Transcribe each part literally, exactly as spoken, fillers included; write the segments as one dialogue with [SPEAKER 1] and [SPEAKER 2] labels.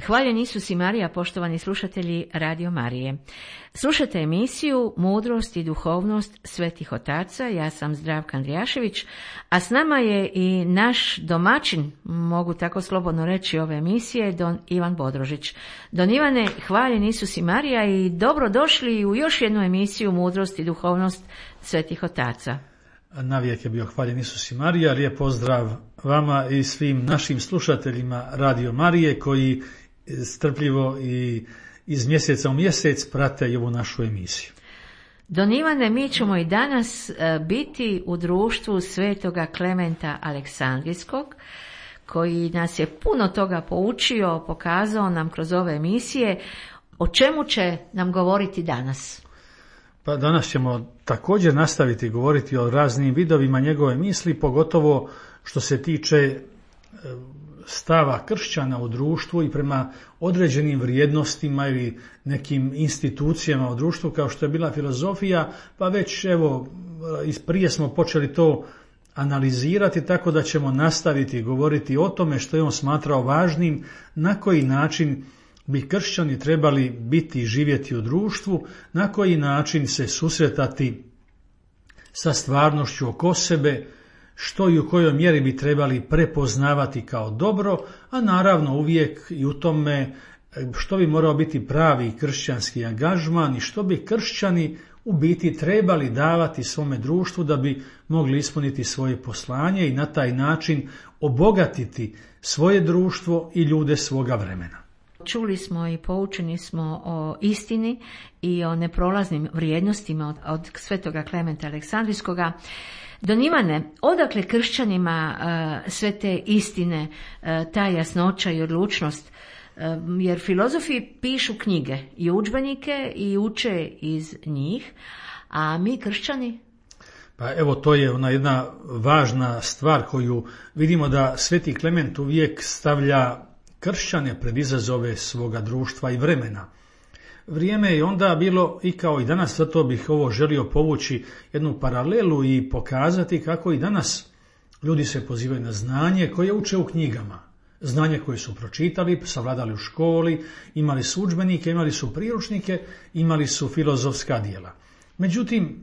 [SPEAKER 1] Hvaljen Isus i Marija, poštovani slušatelji Radio Marije. Slušate emisiju Mudrost i duhovnost svetih otaca, ja sam Zdravka Andrijašević, a s nama je i naš domaćin, mogu tako slobodno reći ove emisije, Don Ivan Bodrožić. Don Ivane, hvaljen Isus i Marija i dobrodošli u još jednu emisiju Mudrost i duhovnost svetih otaca.
[SPEAKER 2] Navijek je bio hvaljen Isus i Marija, lijep pozdrav vama i svim našim slušateljima Radio Marije koji strpljivo i iz mjeseca u mjesec prate i ovu našu emisiju.
[SPEAKER 1] Don Ivane, mi ćemo i danas biti u društvu svetoga Klementa Aleksandrijskog, koji nas je puno toga poučio, pokazao nam kroz ove emisije. O čemu će nam govoriti danas?
[SPEAKER 2] Pa danas ćemo također nastaviti govoriti o raznim vidovima njegove misli, pogotovo što se tiče stava kršćana u društvu i prema određenim vrijednostima ili nekim institucijama u društvu, kao što je bila filozofija, pa već evo prije smo počeli to analizirati, tako da ćemo nastaviti govoriti o tome što je on smatrao važnim, na koji način bi kršćani trebali biti i živjeti u društvu, na koji način se susretati sa stvarnošću oko sebe, što i u kojoj mjeri bi trebali prepoznavati kao dobro, a naravno uvijek i u tome što bi morao biti pravi kršćanski angažman i što bi kršćani u biti trebali davati svome društvu da bi mogli ispuniti svoje poslanje i na taj način obogatiti svoje društvo i ljude svoga vremena.
[SPEAKER 1] Čuli smo i poučeni smo o istini i o neprolaznim vrijednostima od, od svetoga Klementa Aleksandrijskoga. Don Ivane, odakle kršćanima uh, sve te istine, uh, ta jasnoća i odlučnost? Uh, jer filozofi pišu knjige i udžbenike i uče iz njih, a mi kršćani?
[SPEAKER 2] Pa evo, to je ona jedna važna stvar koju vidimo da sveti Klement uvijek stavlja kršćane pred izazove svoga društva i vremena. Vrijeme je onda bilo i kao i danas, zato bih ovo želio povući jednu paralelu i pokazati kako i danas ljudi se pozivaju na znanje koje uče u knjigama. Znanje koje su pročitali, savladali u školi, imali su udžbenike, imali su priručnike, imali su filozofska djela. Međutim,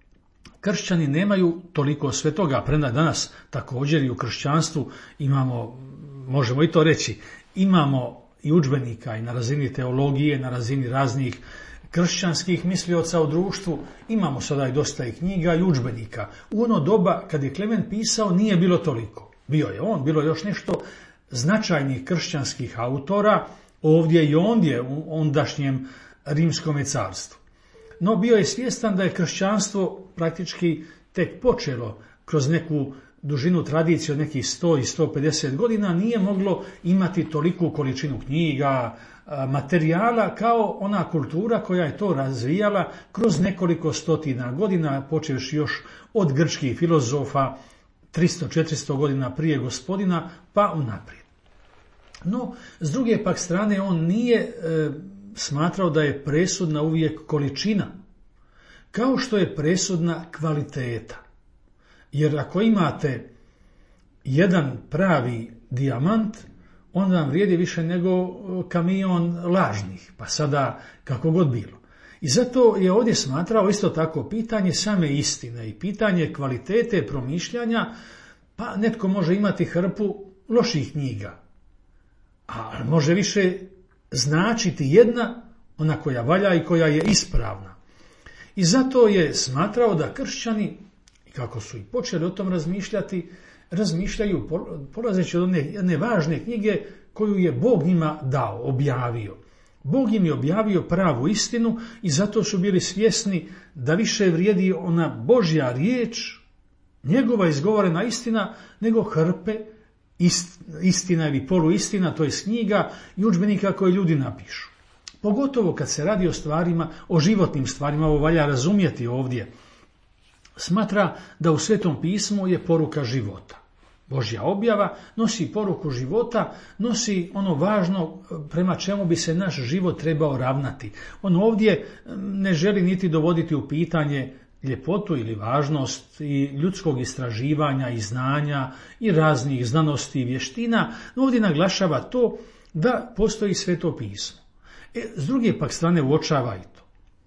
[SPEAKER 2] kršćani nemaju toliko sve toga, premda danas također i u kršćanstvu imamo, možemo i to reći, imamo i udžbenika i na razini teologije, na razini raznih kršćanskih mislioca u društvu, imamo sada i dosta i knjiga i udžbenika. U ono doba kad je Klement pisao nije bilo toliko. Bio je on, bilo je još nešto značajnih kršćanskih autora ovdje i ondje u ondašnjem Rimskom carstvu. No bio je svjestan da je kršćanstvo praktički tek počelo kroz neku dužinu tradicije od nekih sto i sto pedeset godina, nije moglo imati toliku količinu knjiga, materijala kao ona kultura koja je to razvijala kroz nekoliko stotina godina, počevši još od grčkih filozofa tristo do četiristo godina prije Gospodina pa unaprijed. No, s druge pak strane, on nije e, smatrao da je presudna uvijek količina, kao što je presudna kvaliteta. Jer ako imate jedan pravi dijamant, on vam vrijedi više nego kamion lažnih, pa sada kako god bilo. I zato je ovdje smatrao isto tako pitanje same istine i pitanje kvalitete promišljanja, pa netko može imati hrpu loših knjiga, a može više značiti jedna, ona koja valja i koja je ispravna. I zato je smatrao da kršćani, kako su i počeli o tom razmišljati, razmišljaju polazeći od one jedne važne knjige koju je Bog njima dao, objavio. Bog im je objavio pravu istinu i zato su bili svjesni da više vrijedi ona Božja riječ, njegova izgovorena istina, nego hrpe istina ili poluistina, to je knjiga i udžbenika koje ljudi napišu. Pogotovo kad se radi o stvarima, o životnim stvarima, ovo valja razumjeti ovdje. Smatra da u Svetom pismu je poruka života. Božja objava nosi poruku života, nosi ono važno prema čemu bi se naš život trebao ravnati. On ovdje ne želi niti dovoditi u pitanje ljepotu ili važnost i ljudskog istraživanja i znanja i raznih znanosti i vještina, no ovdje naglašava to da postoji Sveto pismo. E, s druge pak strane uočava i to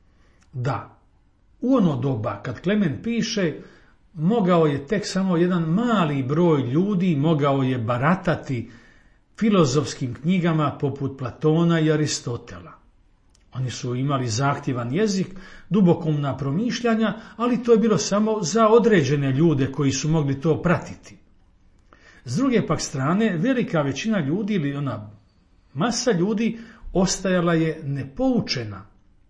[SPEAKER 2] da u ono doba kad Klement piše, mogao je tek samo jedan mali broj ljudi mogao je baratati filozofskim knjigama poput Platona i Aristotela. Oni su imali zahtjevan jezik, dubokomna promišljanja, ali to je bilo samo za određene ljude koji su mogli to pratiti. S druge pak strane, velika većina ljudi ili ona masa ljudi ostajala je nepoučena.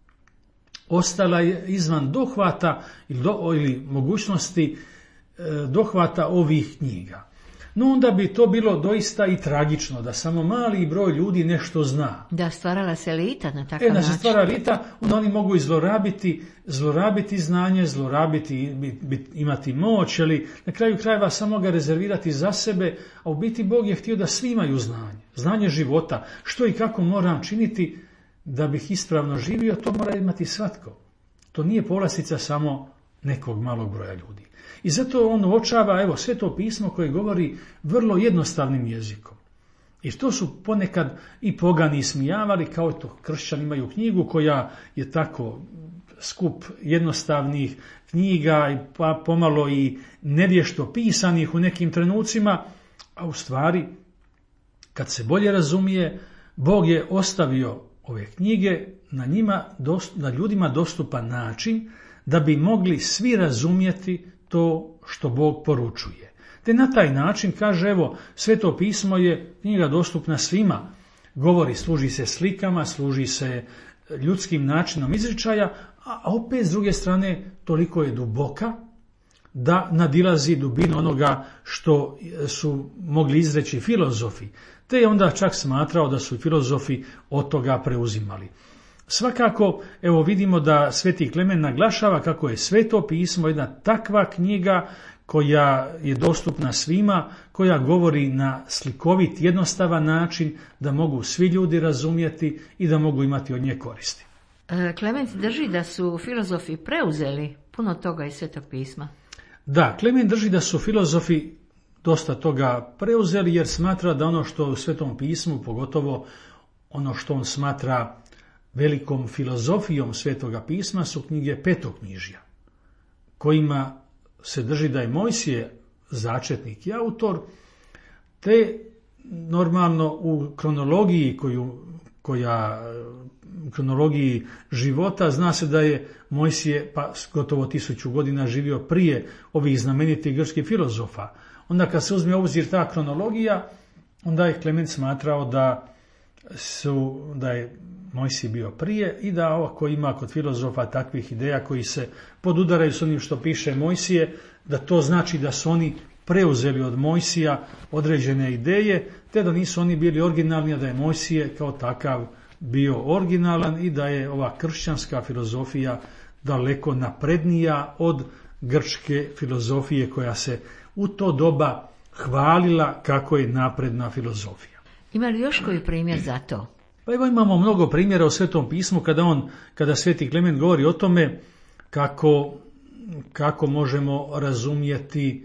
[SPEAKER 2] Ostala je izvan dohvata ili, do, ili mogućnosti e, dohvata ovih knjiga. No onda bi to bilo doista i tragično, da samo mali broj ljudi nešto zna.
[SPEAKER 1] Da, stvarala se elita na takav
[SPEAKER 2] e,
[SPEAKER 1] način.
[SPEAKER 2] E, da se stvara elita, onda oni mogu i zlorabiti, zlorabiti znanje, zlorabiti, bit, bit, imati moć, ali na kraju krajeva samo ga rezervirati za sebe, a u biti Bog je htio da svi imaju znanje. Znanje života, što i kako moram činiti da bih ispravno živio, to mora imati svatko. To nije povlastica samo nekog malog broja ljudi. I zato on uočava, evo, Sveto pismo koje govori vrlo jednostavnim jezikom. I to su ponekad i pogani ismijavali, kao to kršćani imaju knjigu koja je tako skup jednostavnih knjiga i pa pomalo i nevješto pisanih u nekim trenucima, a u stvari, kad se bolje razumije, Bog je ostavio ove knjige na njima, na ljudima dostupan način da bi mogli svi razumjeti to što Bog poručuje. Te na taj način kaže, evo, Sveto pismo je knjiga dostupna svima. Govori, služi se slikama, služi se ljudskim načinom izričaja, a opet s druge strane toliko je duboka da nadilazi dubinu onoga što su mogli izreći filozofi. Te je onda čak smatrao da su filozofi od toga preuzimali. Svakako, evo vidimo da Sveti Klement naglašava kako je Sveto pismo jedna takva knjiga koja je dostupna svima, koja govori na slikovit, jednostavan način da mogu svi ljudi razumjeti i da mogu imati od nje koristi.
[SPEAKER 1] Klement drži da su filozofi preuzeli puno toga iz Svetog pisma.
[SPEAKER 2] Da, Klement drži da su filozofi dosta toga preuzeli jer smatra da ono što u Svetom pismu, pogotovo ono što on smatra velikom filozofijom Svetoga pisma, su knjige petoknjižja, kojima se drži da je Mojsije začetnik i autor, te normalno u kronologiji koju, koja u kronologiji života zna se da je Mojsije pa gotovo tisuću godina živio prije ovih znamenitih grčkih filozofa. Onda kad se uzme u obzir ta kronologija, onda je Klement smatrao da su da je Mojsije bio prije i da ako ima kod filozofa takvih ideja koji se podudaraju s onim što piše Mojsije, da to znači da su oni preuzeli od Mojsija određene ideje, te da nisu oni bili originalni, a da je Mojsije kao takav bio originalan i da je ova kršćanska filozofija daleko naprednija od grčke filozofije koja se u to doba hvalila kako je napredna filozofija.
[SPEAKER 1] Ima li još koji primjer za to?
[SPEAKER 2] Pa evo imamo mnogo primjera u Svetom pismu kada on, kada Sveti Klement govori o tome kako, kako možemo razumjeti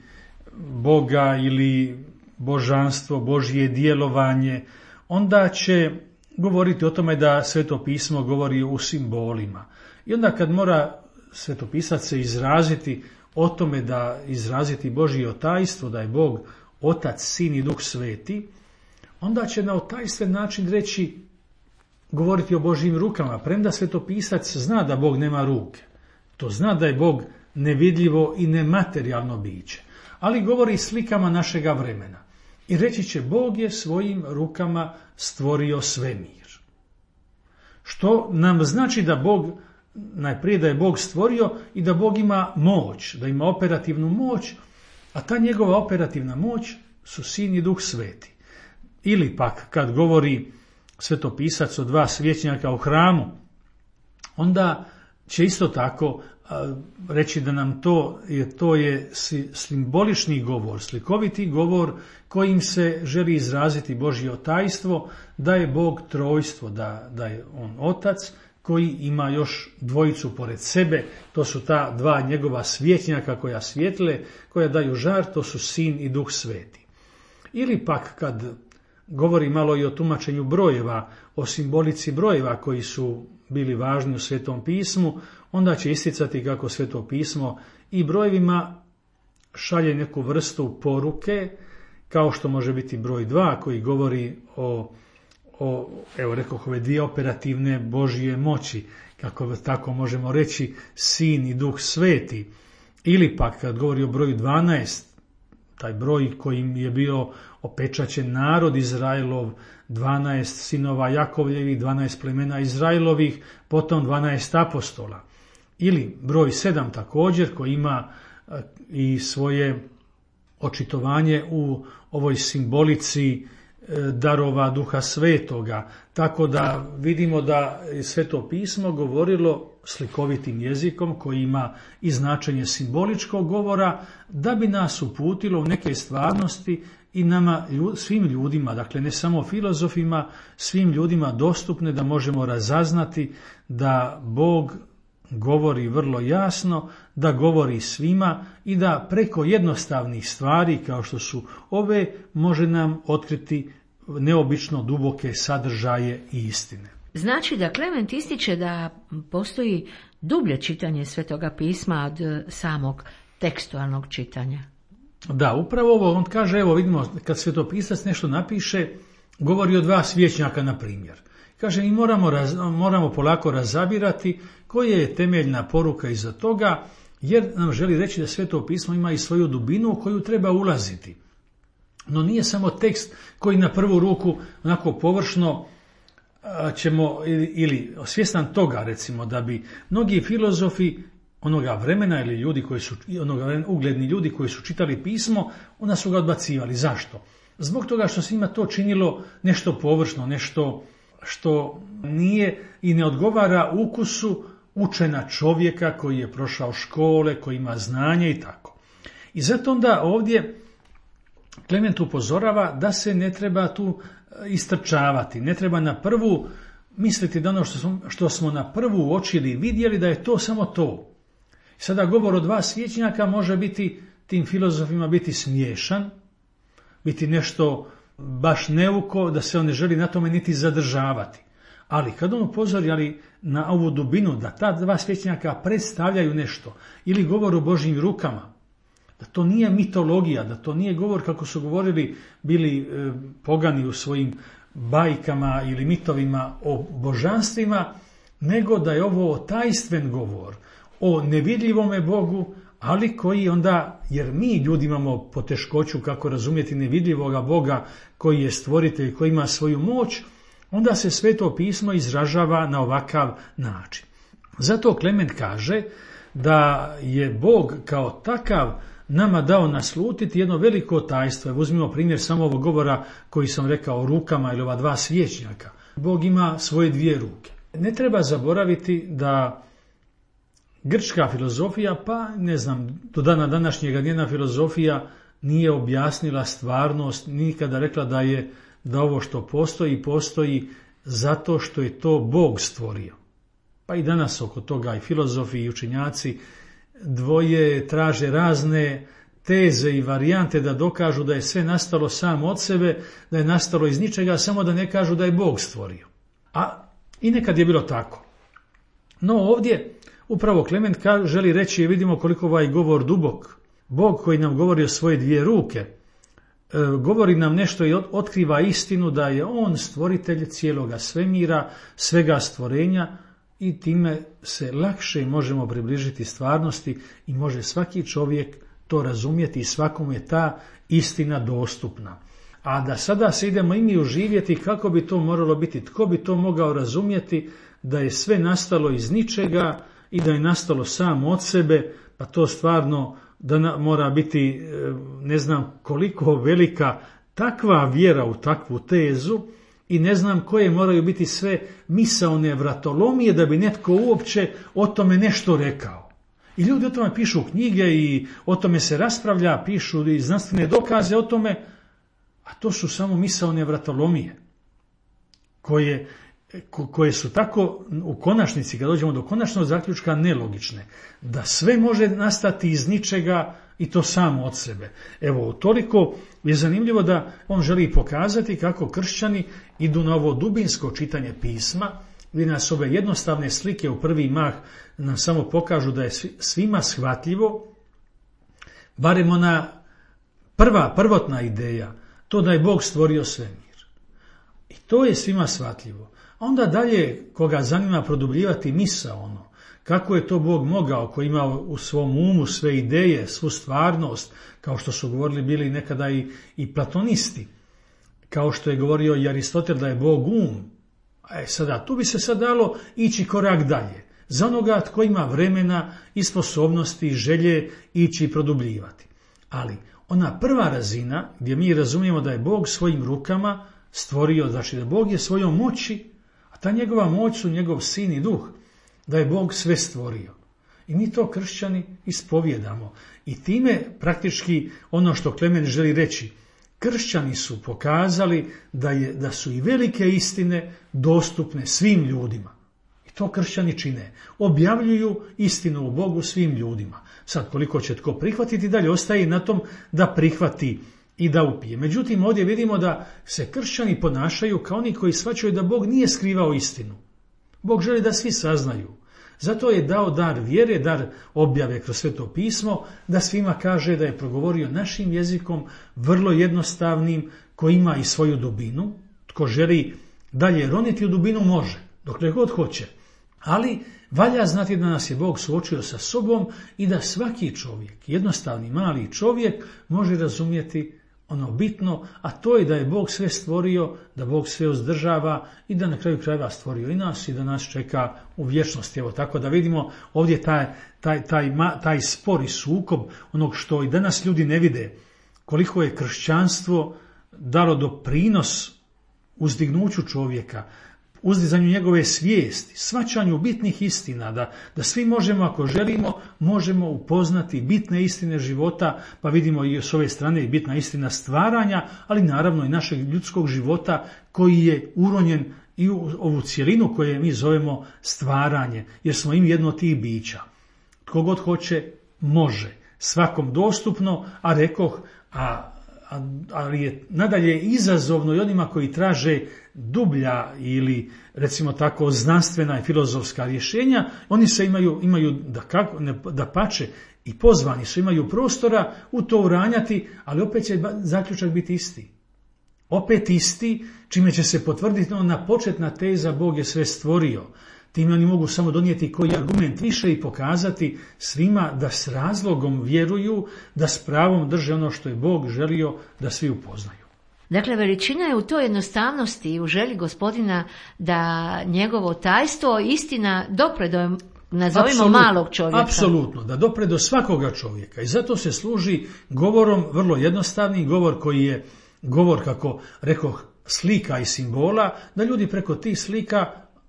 [SPEAKER 2] Boga ili božanstvo, Božje djelovanje, onda će govoriti o tome da Sveto pismo govori u simbolima. I onda kad mora svetopisac se izraziti o tome da izraziti Božje otajstvo, da je Bog Otac, Sin i Duh Sveti, onda će na otajstven način reći, govoriti o Božjim rukama, premda svetopisac zna da Bog nema ruke. To zna da je Bog nevidljivo i nematerijalno biće. Ali govori slikama našega vremena. I reći će, Bog je svojim rukama stvorio svemir. Što nam znači da Bog, najprije da je Bog stvorio i da Bog ima moć, da ima operativnu moć, a ta njegova operativna moć su Sin i Duh Sveti. Ili pak kad govori svetopisac o dva svjećnjaka u hramu, onda će isto tako reći da nam to je, to je simbolični govor, slikoviti govor kojim se želi izraziti Božje otajstvo, da je Bog trojstvo, da, da je on Otac koji ima još dvojicu pored sebe, to su ta dva njegova svjećnjaka koja svijetle, koja daju žar, to su Sin i Duh Sveti. Ili pak kad govori malo i o tumačenju brojeva, o simbolici brojeva koji su bili važni u Svetom pismu, onda će isticati kako Sveto pismo i brojevima šalje neku vrstu poruke, kao što može biti broj dva koji govori o, o evo rekoh, ove dvije operativne Božje moći, kako tako možemo reći, Sin i Duh Sveti. Ili pak kad govori o broju dvanaest, taj broj kojim je bio opečaćen narod Izraelov, dvanaest sinova Jakovljevih, dvanaest plemena Izraelovih, potom dvanaest apostola. Ili broj sedam također koji ima i svoje očitovanje u ovoj simbolici darova Duha Svetoga. Tako da vidimo da je Sveto pismo govorilo slikovitim jezikom koji ima i značenje simboličkog govora, da bi nas uputilo u neke stvarnosti i nama, svim ljudima, dakle ne samo filozofima, svim ljudima dostupne da možemo razaznati da Bog govori vrlo jasno, da govori svima i da preko jednostavnih stvari kao što su ove može nam otkriti neobično duboke sadržaje i istine.
[SPEAKER 1] Znači da Klement ističe da postoji dublje čitanje Svetoga pisma od samog tekstualnog čitanja.
[SPEAKER 2] Da, upravo ovo on kaže, evo vidimo kad svetopisac nešto napiše, govori o dva svjećnjaka na primjer. Kaže, mi moramo, raz, moramo polako razabirati koja je temeljna poruka iza toga, jer nam želi reći da Sveto pismo ima i svoju dubinu u koju treba ulaziti. No nije samo tekst koji na prvu ruku onako površno ćemo, ili, ili svjestan toga recimo da bi mnogi filozofi onoga vremena ili ljudi koji su, onoga vremena, ugledni ljudi koji su čitali pismo, onda su ga odbacivali. Zašto? Zbog toga što se njima to činilo nešto površno, nešto što nije i ne odgovara ukusu učena čovjeka koji je prošao škole, koji ima znanje i tako. I zato onda ovdje Klement upozorava da se ne treba tu istrčavati, ne treba na prvu misliti da ono što smo, što smo na prvu uočili vidjeli da je to samo to. Sada govor o dva svjećnjaka može biti tim filozofima biti smiješan, biti nešto baš neuko, da se on ne želi na tome niti zadržavati. Ali kad on upozori ali na ovu dubinu, da ta dva svjećnjaka predstavljaju nešto, ili govor o Božjim rukama, da to nije mitologija, da to nije govor kako su govorili bili e, pogani u svojim bajkama ili mitovima o božanstvima, nego da je ovo tajstven govor o nevidljivome Bogu, ali koji onda, jer mi ljudi imamo poteškoću kako razumjeti nevidljivoga Boga koji je stvoritelj, koji ima svoju moć, onda se Sveto pismo izražava na ovakav način. Zato Klement kaže da je Bog kao takav nama dao naslutiti jedno veliko tajstvo. Uzmimo primjer samo ovog govora koji sam rekao o rukama ili ova dva svjećnjaka. Bog ima svoje dvije ruke. Ne treba zaboraviti da grčka filozofija, pa ne znam, do dana današnjega njena filozofija nije objasnila stvarnost, nikada rekla da je da ovo što postoji, postoji zato što je to Bog stvorio. Pa i danas oko toga i filozofi i učenjaci dvoje traže razne teze i varijante da dokažu da je sve nastalo samo od sebe, da je nastalo iz ničega, samo da ne kažu da je Bog stvorio. A i nekad je bilo tako. No ovdje upravo Klement želi reći, vidimo koliko ovaj govor dubok. Bog koji nam govori o svoje dvije ruke, govori nam nešto i otkriva istinu da je on stvoritelj cijeloga svemira, svega stvorenja, i time se lakše možemo približiti stvarnosti i može svaki čovjek to razumjeti i svakom je ta istina dostupna. A da sada se idemo i mi uživjeti kako bi to moralo biti, tko bi to mogao razumjeti da je sve nastalo iz ničega i da je nastalo samo od sebe, pa to stvarno da mora biti ne znam koliko velika takva vjera u takvu tezu i ne znam koje moraju biti sve misaone vratolomije da bi netko uopće o tome nešto rekao. I ljudi o tome pišu knjige i o tome se raspravlja, pišu i znanstvene dokaze o tome, a to su samo misaone vratolomije koje koje su tako u konačnici, kad dođemo do konačnog zaključka, nelogične. Da sve može nastati iz ničega i to samo od sebe. Evo, toliko je zanimljivo da on želi pokazati kako kršćani idu na ovo dubinsko čitanje pisma, gdje nas ove jednostavne slike u prvi mah nam samo pokažu da je svima shvatljivo, barem ona prva, prvotna ideja, to da je Bog stvorio svemir. I to je svima shvatljivo. A onda dalje, koga zanima produbljivati misao, ono, kako je to Bog mogao, koji ima u svom umu sve ideje, svu stvarnost, kao što su govorili bili nekada i, i platonisti, kao što je govorio i Aristotel da je Bog um. E sada, tu bi se sad dalo ići korak dalje. Za onoga tko ima vremena i sposobnosti i želje ići produbljivati. Ali ona prva razina gdje mi razumijemo da je Bog svojim rukama stvorio, znači da Bog je svojom moći, a ta njegova moć su njegov sin i duh, da je Bog sve stvorio. I mi to kršćani ispovjedamo. I time praktički ono što Klement želi reći, kršćani su pokazali da, je, da su i velike istine dostupne svim ljudima. I to kršćani čine. Objavljuju istinu o Bogu svim ljudima. Sad koliko će tko prihvatiti, dalje ostaje na tom da prihvati i da upije. Međutim, ovdje vidimo da se kršćani ponašaju kao oni koji shvaćaju da Bog nije skrivao istinu. Bog želi da svi saznaju. Zato je dao dar vjere, dar objave kroz Sveto pismo, da svima kaže da je progovorio našim jezikom, vrlo jednostavnim, koji ima i svoju dubinu. Tko želi dalje roniti u dubinu može, dokle god hoće. Ali valja znati da nas je Bog suočio sa sobom i da svaki čovjek, jednostavni mali čovjek, može razumjeti ono bitno, a to je da je Bog sve stvorio, da Bog sve uzdržava i da na kraju krajeva stvorio i nas i da nas čeka u vječnosti. Evo tako da vidimo ovdje taj, taj, taj, taj spor i sukob onog što i danas ljudi ne vide, koliko je kršćanstvo dalo doprinos uzdignuću čovjeka, uzdizanju njegove svijesti, shvaćanju bitnih istina, da, da svi možemo, ako želimo, možemo upoznati bitne istine života, pa vidimo i s ove strane i bitna istina stvaranja, ali naravno i našeg ljudskog života koji je uronjen i u ovu cjelinu koju mi zovemo stvaranje, jer smo im jedno od tih bića. Tko god hoće, može. Svakom dostupno, a rekoh, a ali je nadalje izazovno i onima koji traže dublja ili recimo tako znanstvena i filozofska rješenja, oni se imaju, imaju da, kako, ne, da pače i pozvani su, imaju prostora u to uranjati, ali opet će zaključak biti isti. Opet isti, čime će se potvrditi ona početna teza Bog je sve stvorio. Time oni mogu samo donijeti koji argument više i pokazati svima da s razlogom vjeruju, da s pravom drže ono što je Bog želio da svi upoznaju.
[SPEAKER 1] Dakle, veličina je u toj jednostavnosti i u želji Gospodina da njegovo tajstvo, istina, dopre do, nazovimo, Absolut, malog čovjeka.
[SPEAKER 2] Apsolutno, da dopre do svakoga čovjeka. I zato se služi govorom vrlo jednostavni, govor koji je govor, kako rekoh, slika i simbola, da ljudi preko tih slika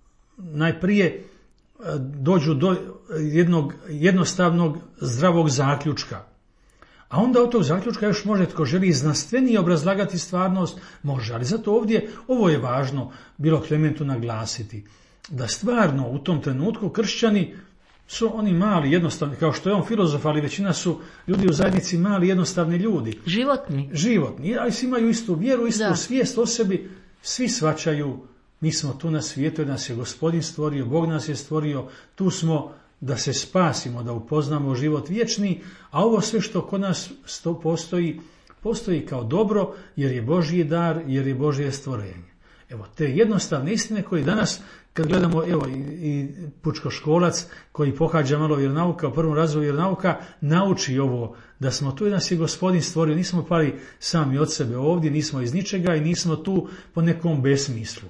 [SPEAKER 2] najprije dođu do jednog jednostavnog zdravog zaključka. A onda od tog zaključka još može tko želi znanstvenije obrazlagati stvarnost, može. Ali zato ovdje, ovo je važno bilo Klementu naglasiti, da stvarno u tom trenutku kršćani su oni mali, jednostavni, kao što je on filozof, ali većina su ljudi u zajednici mali, jednostavni ljudi.
[SPEAKER 1] Životni.
[SPEAKER 2] Životni, ali svi imaju istu vjeru, istu da. svijest o sebi, svi shvaćaju. Mi smo tu na svijetu jer nas je Gospodin stvorio, Bog nas je stvorio, tu smo da se spasimo, da upoznamo život vječni, a ovo sve što kod nas postoji, postoji kao dobro jer je Božji dar, jer je Božje stvorenje. Evo, te jednostavne istine koje danas, kad gledamo, evo, i, i pučkoškolac koji pohađa malo vjeronauka, u prvom razvoju vjeronauka, nauči ovo, da smo tu i nas je Gospodin stvorio, nismo pali sami od sebe ovdje, nismo iz ničega i nismo tu po nekom besmislu.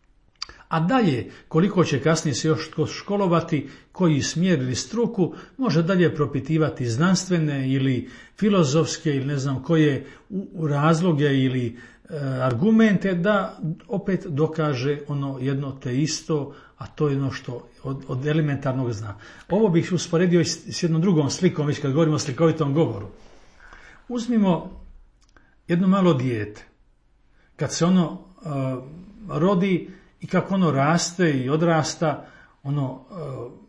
[SPEAKER 2] A dalje, koliko će kasnije se još školovati, koji smjer ili struku, može dalje propitivati znanstvene ili filozofske ili ne znam koje razloge ili e, argumente, da opet dokaže ono jedno te isto, a to je ono što od, od elementarnog zna. Ovo bih usporedio s jednom drugom slikom, već kad govorimo o slikovitom govoru. Uzmimo jedno malo dijete. Kad se ono e, rodi i kako ono raste i odrasta, ono e,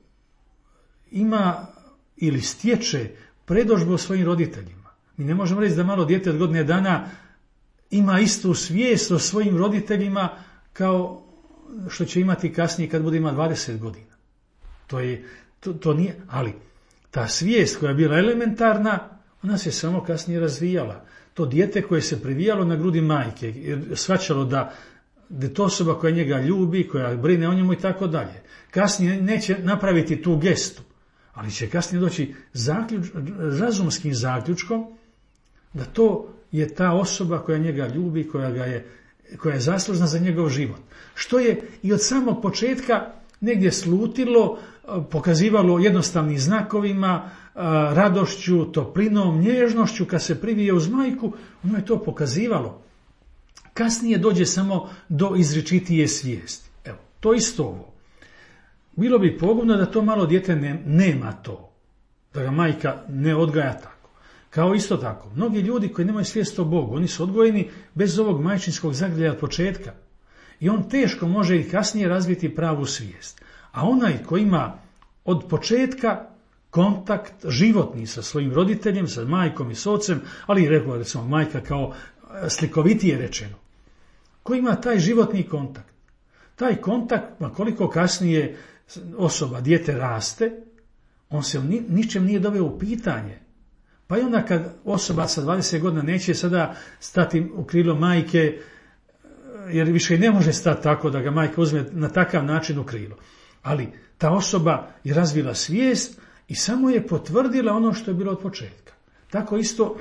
[SPEAKER 2] ima ili stječe predodžbu o svojim roditeljima. Mi ne možemo reći da malo dijete od godine dana ima istu svijest o svojim roditeljima kao što će imati kasnije kad bude ima dvadeset godina. To je, to, to nije, ali ta svijest koja je bila elementarna, ona se samo kasnije razvijala. To dijete koje se privijalo na grudi majke, jer shvaćalo da, da je to osoba koja njega ljubi, koja brine o njemu i tako dalje. Kasnije neće napraviti tu gestu, ali će kasnije doći zaključ, razumskim zaključkom da to je ta osoba koja njega ljubi, koja, ga je, koja je zaslužna za njegov život. Što je i od samog početka negdje slutilo, pokazivalo jednostavnim znakovima, radošću, toplinom, nježnošću, kad se privije uz majku, ono je to pokazivalo. Kasnije dođe samo do izričitije svijesti. Evo, to isto ovo. Bilo bi pogubno da to malo dijete ne, nema to, da ga majka ne odgaja tako. Kao isto tako, mnogi ljudi koji nemaju svijest o Bogu, oni su odgojeni bez ovog majčinskog zagrljaja od početka. I on teško može i kasnije razviti pravu svijest. A onaj koji ima od početka kontakt životni sa svojim roditeljem, sa majkom i s ocem, ali i rekao recimo majka kao slikovitije rečeno, koji ima taj životni kontakt. Taj kontakt, ma koliko kasnije osoba, dijete raste, on se ni, ničem nije doveo u pitanje. Pa i onda kad osoba sa dvadeset godina neće sada stati u krilo majke, jer više ne može stati tako da ga majka uzme na takav način u krilo. Ali ta osoba je razvila svijest i samo je potvrdila ono što je bilo od početka. Tako isto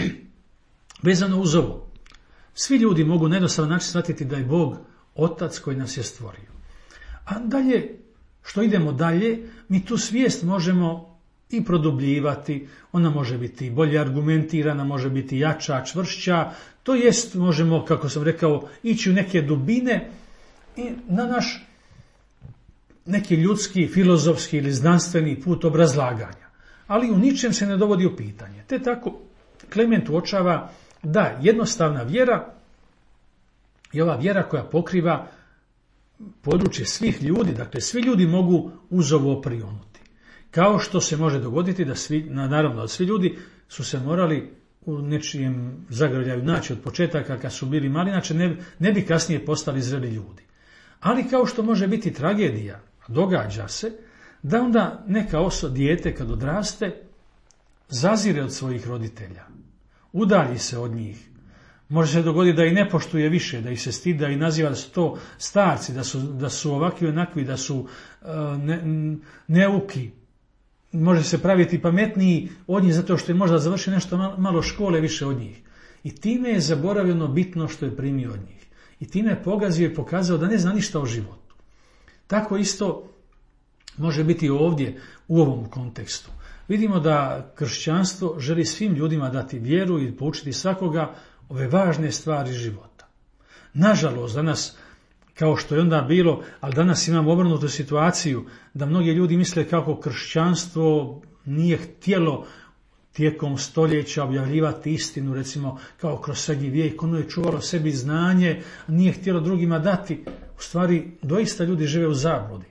[SPEAKER 2] vezano uz ovo. Svi ljudi mogu na jednostavan način shvatiti da je Bog Otac koji nas je stvorio. A dalje, što idemo dalje, mi tu svijest možemo i produbljivati, ona može biti bolje argumentirana, može biti jača, čvršća, to jest možemo, kako sam rekao, ići u neke dubine i na naš neki ljudski, filozofski ili znanstveni put obrazlaganja. Ali u ničem se ne dovodi u pitanje. Te tako Klement uočava da jednostavna vjera je ova vjera koja pokriva područje svih ljudi, dakle svi ljudi mogu uz ovo prionuti. Kao što se može dogoditi da svi, naravno da svi ljudi su se morali u nečijem zagrljaju naći od početaka kad su bili mali, inače ne, ne bi kasnije postali zreli ljudi. Ali kao što može biti tragedija, događa se da onda neka osoba, dijete kad odraste, zazire od svojih roditelja, udalji se od njih. Može se dogoditi da i ne poštuje više, da ih se stida i naziva da su to starci, da su, da su ovakvi onakvi, da su uh, ne, neuki. Može se praviti pametniji od njih zato što je možda završi nešto malo, malo škole više od njih. I time je zaboravljeno bitno što je primio od njih. I time je pogazio i pokazao da ne zna ništa o životu. Tako isto može biti ovdje u ovom kontekstu. Vidimo da kršćanstvo želi svim ljudima dati vjeru i poučiti svakoga ove važne stvari života. Nažalost, danas, kao što je onda bilo, ali danas imamo obrnutu situaciju da mnogi ljudi misle kako kršćanstvo nije htjelo tijekom stoljeća objavljivati istinu, recimo kao kroz srednji vijek, ono je čuvalo sebi znanje, nije htjelo drugima dati. U stvari, doista ljudi žive u zabludi.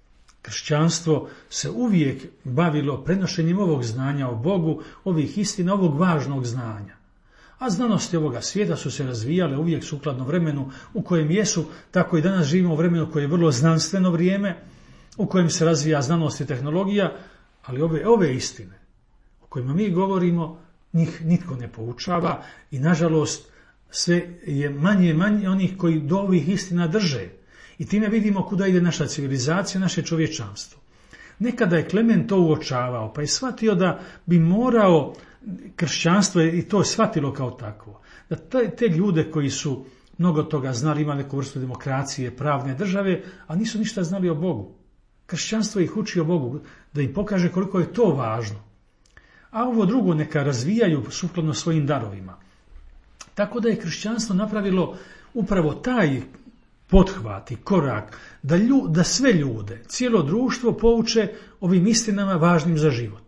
[SPEAKER 2] Kršćanstvo se uvijek bavilo prenošenjem ovog znanja o Bogu, ovih istina, ovog važnog znanja. A znanosti ovoga svijeta su se razvijale uvijek sukladno vremenu u kojem jesu, tako i danas živimo u vremenu koje je vrlo znanstveno vrijeme, u kojem se razvija znanost i tehnologija, ali ove, ove istine o kojima mi govorimo, njih nitko ne poučava i nažalost sve je manje i manje onih koji do ovih istina drže. I time vidimo kuda ide naša civilizacija, naše čovječanstvo. Nekada je Klement to uočavao, pa je shvatio da bi morao, kršćanstvo je i to shvatilo kao takvo, da te, te ljude koji su mnogo toga znali, imali neku vrstu demokracije, pravne države, a nisu ništa znali o Bogu. Kršćanstvo ih uči o Bogu, da im pokaže koliko je to važno. A ovo drugo neka razvijaju sukladno svojim darovima. Tako da je kršćanstvo napravilo upravo taj pothvat i korak da, lju, da sve ljude, cijelo društvo pouče ovim istinama važnim za život.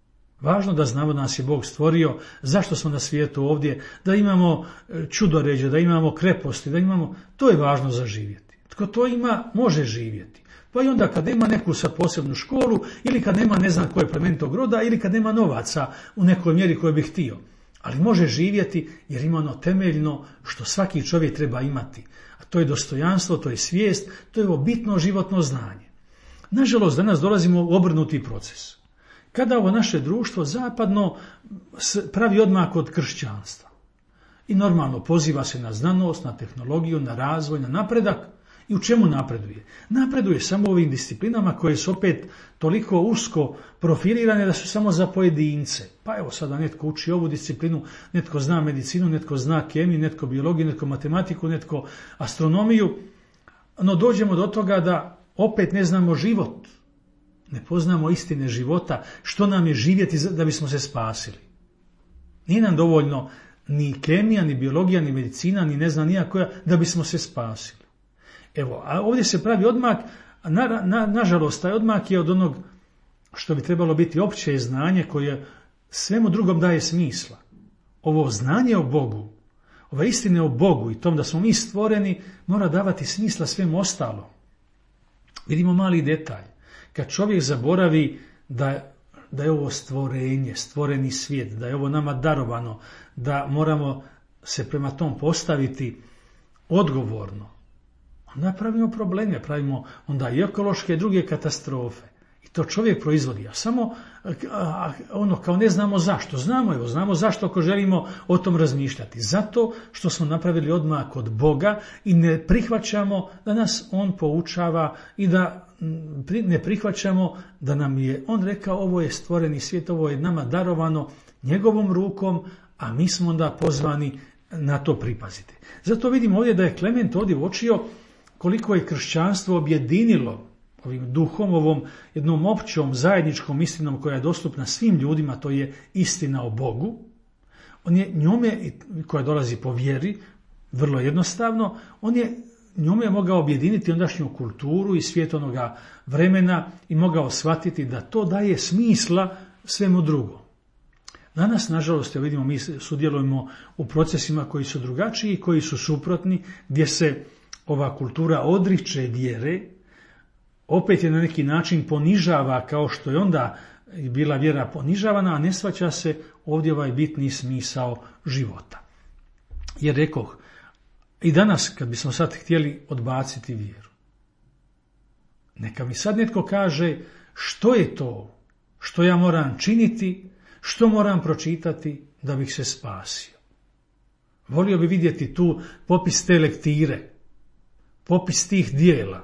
[SPEAKER 2] Važno da znamo da nas je Bog stvorio, zašto smo na svijetu ovdje, da imamo čudoređe, da imamo kreposti, da imamo, to je važno za živjeti. Tko to ima, može živjeti. Pa i onda kad nema neku sa posebnu školu, ili kad nema ne znam koje plemenitog roda, ili kad nema novaca u nekoj mjeri koju bi htio. Ali može živjeti jer ima ono temeljno što svaki čovjek treba imati. A to je dostojanstvo, to je svijest, to je ovo bitno životno znanje. Nažalost, danas dolazimo u obrnuti proces. Kada ovo naše društvo zapadno pravi odmak od kršćanstva. I normalno poziva se na znanost, na tehnologiju, na razvoj, na napredak. I u čemu napreduje? Napreduje samo u ovim disciplinama koje su opet toliko usko profilirane da su samo za pojedince. Pa evo sada netko uči ovu disciplinu, netko zna medicinu, netko zna kemiju, netko biologiju, netko matematiku, netko astronomiju. No dođemo do toga da opet ne znamo život. Ne poznamo istine života, što nam je živjeti da bismo se spasili. Nije nam dovoljno ni kemija, ni biologija, ni medicina, ni ne znam nija koja da bismo se spasili. Evo, a ovdje se pravi odmak, na, na, nažalost, taj odmak je od onog što bi trebalo biti opće znanje koje svemu drugom daje smisla. Ovo znanje o Bogu, ove istine o Bogu i tom da smo mi stvoreni, mora davati smisla svemu ostalom. Vidimo mali detalj. Kad čovjek zaboravi da, da je ovo stvorenje, stvoreni svijet, da je ovo nama darovano, da moramo se prema tom postaviti odgovorno, onda pravimo probleme, pravimo onda i ekološke i druge katastrofe. I to čovjek proizvodi, a samo a, ono kao ne znamo zašto. Znamo, evo, znamo zašto ako želimo o tom razmišljati. Zato što smo napravili odmak od Boga i ne prihvaćamo da nas On poučava i da ne prihvaćamo da nam je On rekao ovo je stvoreni svijet, ovo je nama darovano njegovom rukom, a mi smo onda pozvani na to pripaziti. Zato vidimo ovdje da je Klement ovdje uočio koliko je kršćanstvo objedinilo ovim duhom, ovom jednom općom zajedničkom istinom koja je dostupna svim ljudima, to je istina o Bogu. On je njome, koja dolazi po vjeri, vrlo jednostavno, on je njome mogao objediniti ondašnju kulturu i svijet onoga vremena i mogao shvatiti da to daje smisla svemu drugom. Danas, nažalost, ja vidimo, mi sudjelujemo u procesima koji su drugačiji, koji su suprotni, gdje se ova kultura odriče vjere, opet je na neki način ponižava kao što je onda bila vjera ponižavana, a ne shvaća se ovdje ovaj bitni smisao života. Jer rekoh, i danas kad bismo sad htjeli odbaciti vjeru, neka mi sad netko kaže što je to što ja moram činiti, što moram pročitati da bih se spasio. Volio bi vidjeti tu popis te lektire, popis tih dijela.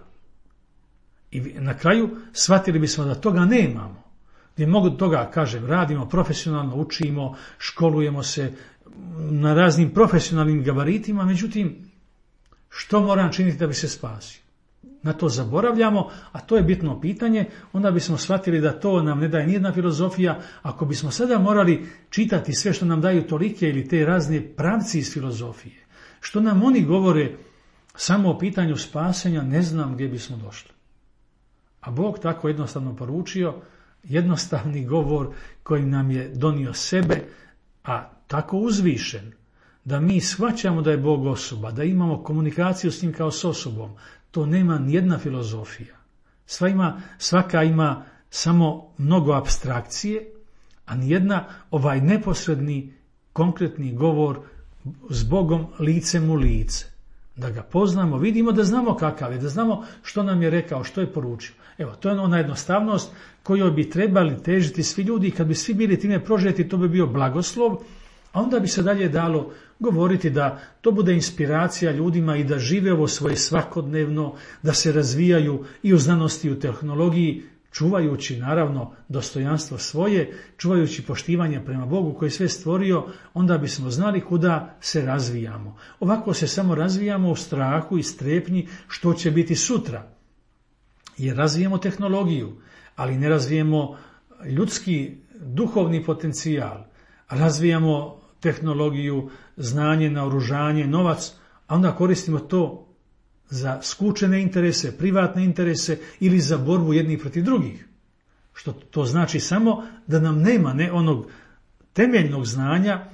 [SPEAKER 2] I na kraju shvatili bismo da toga nemamo. Gdje mogu toga, kažem, radimo profesionalno, učimo, školujemo se na raznim profesionalnim gabaritima, međutim, što moram činiti da bi se spasio? Na to zaboravljamo, a to je bitno pitanje, onda bismo shvatili da to nam ne daje nijedna filozofija. Ako bismo sada morali čitati sve što nam daju tolike ili te razne pravci iz filozofije, što nam oni govore samo o pitanju spasenja, ne znam gdje bismo došli. A Bog tako jednostavno poručio, jednostavni govor koji nam je donio sebe, a tako uzvišen, da mi shvaćamo da je Bog osoba, da imamo komunikaciju s njim kao s osobom. To nema nijedna filozofija. Sva ima, svaka ima samo mnogo apstrakcije, a nijedna ovaj neposredni, konkretni govor s Bogom licem u lice. Da ga poznamo, vidimo, da znamo kakav je, da znamo što nam je rekao, što je poručio. Evo, to je ona jednostavnost kojoj bi trebali težiti svi ljudi i kad bi svi bili time prožeti, to bi bio blagoslov, a onda bi se dalje dalo govoriti da to bude inspiracija ljudima i da žive ovo svoje svakodnevno, da se razvijaju i u znanosti i u tehnologiji, čuvajući naravno dostojanstvo svoje, čuvajući poštivanje prema Bogu koji je sve stvorio, onda bismo znali kuda se razvijamo. Ovako se samo razvijamo u strahu i strepnji što će biti sutra. Jer razvijemo tehnologiju, ali ne razvijemo ljudski duhovni potencijal. Razvijamo tehnologiju, znanje, naoružanje, novac, a onda koristimo to za skučene interese, privatne interese ili za borbu jednih protiv drugih. Što to znači samo da nam nema ne onog temeljnog znanja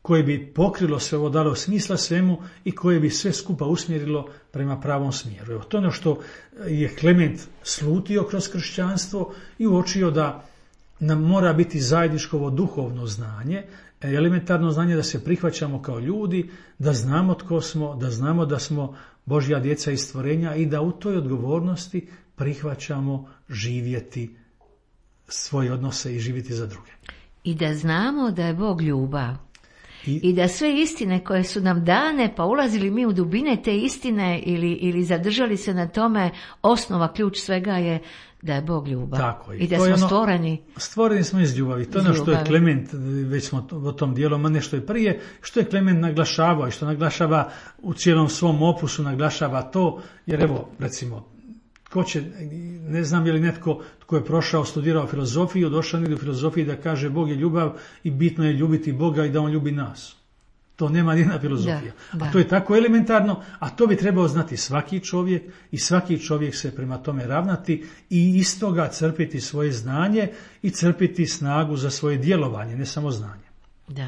[SPEAKER 2] koje bi pokrilo sve ovo, dalo smisla svemu i koje bi sve skupa usmjerilo prema pravom smjeru. Evo, to je ono što je Klement slutio kroz kršćanstvo i uočio da nam mora biti zajedničko ovo duhovno znanje, elementarno znanje da se prihvaćamo kao ljudi, da znamo tko smo, da znamo da smo Božja djeca i stvorenja i da u toj odgovornosti prihvaćamo živjeti svoje odnose i živjeti za druge.
[SPEAKER 1] I da znamo da je Bog ljubav.
[SPEAKER 2] I,
[SPEAKER 1] I da sve istine koje su nam dane, pa ulazili mi u dubine te istine ili, ili zadržali se na tome, osnova, ključ svega je da je Bog ljubav.
[SPEAKER 2] Tako je.
[SPEAKER 1] I da
[SPEAKER 2] to
[SPEAKER 1] smo
[SPEAKER 2] ono,
[SPEAKER 1] stvoreni.
[SPEAKER 2] Stvoreni smo iz ljubavi. To je ono što je Klement, već smo o tom dijelu, a nešto je prije, što je Klement naglašavao i što naglašava u cijelom svom opusu, naglašava to, jer evo, recimo, ko će, ne znam je li netko tko je prošao, studirao filozofiju, došao negdje u filozofiji da kaže Bog je ljubav i bitno je ljubiti Boga i da on ljubi nas. To nema nijedna filozofija.
[SPEAKER 1] Da, da.
[SPEAKER 2] A to je tako elementarno, a to bi trebao znati svaki čovjek i svaki čovjek se prema tome ravnati i iz toga crpiti svoje znanje i crpiti snagu za svoje djelovanje, ne samo znanje.
[SPEAKER 1] Da.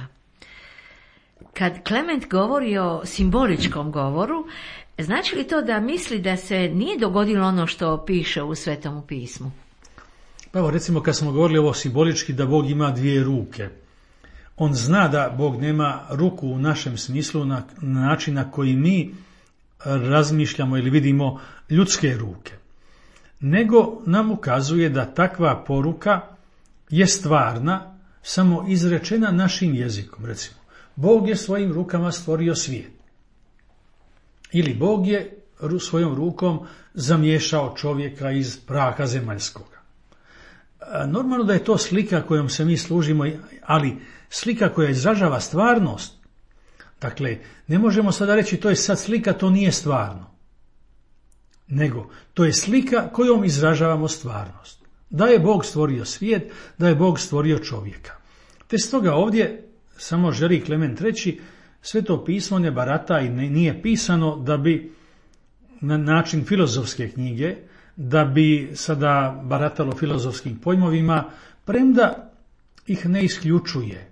[SPEAKER 1] Kad Klement govori o simboličkom govoru, znači li to da misli da se nije dogodilo ono što piše u Svetom pismu?
[SPEAKER 2] Pa evo, recimo kad smo govorili ovo simbolički da Bog ima dvije ruke. On zna da Bog nema ruku u našem smislu na način na koji mi razmišljamo ili vidimo ljudske ruke. Nego nam ukazuje da takva poruka je stvarna, samo izrečena našim jezikom. Recimo, Bog je svojim rukama stvorio svijet. Ili Bog je svojom rukom zamiješao čovjeka iz praha zemaljskoga. Normalno da je to slika kojom se mi služimo, ali slika koja izražava stvarnost. Dakle, ne možemo sada reći to je sad slika, to nije stvarno. Nego, to je slika kojom izražavamo stvarnost. Da je Bog stvorio svijet, da je Bog stvorio čovjeka. Te stoga ovdje samo želi Klement reći, Sveto pismo ne barata i ne, nije pisano da bi na način filozofske knjige, da bi sada baratalo filozofskim pojmovima, premda ih ne isključuje,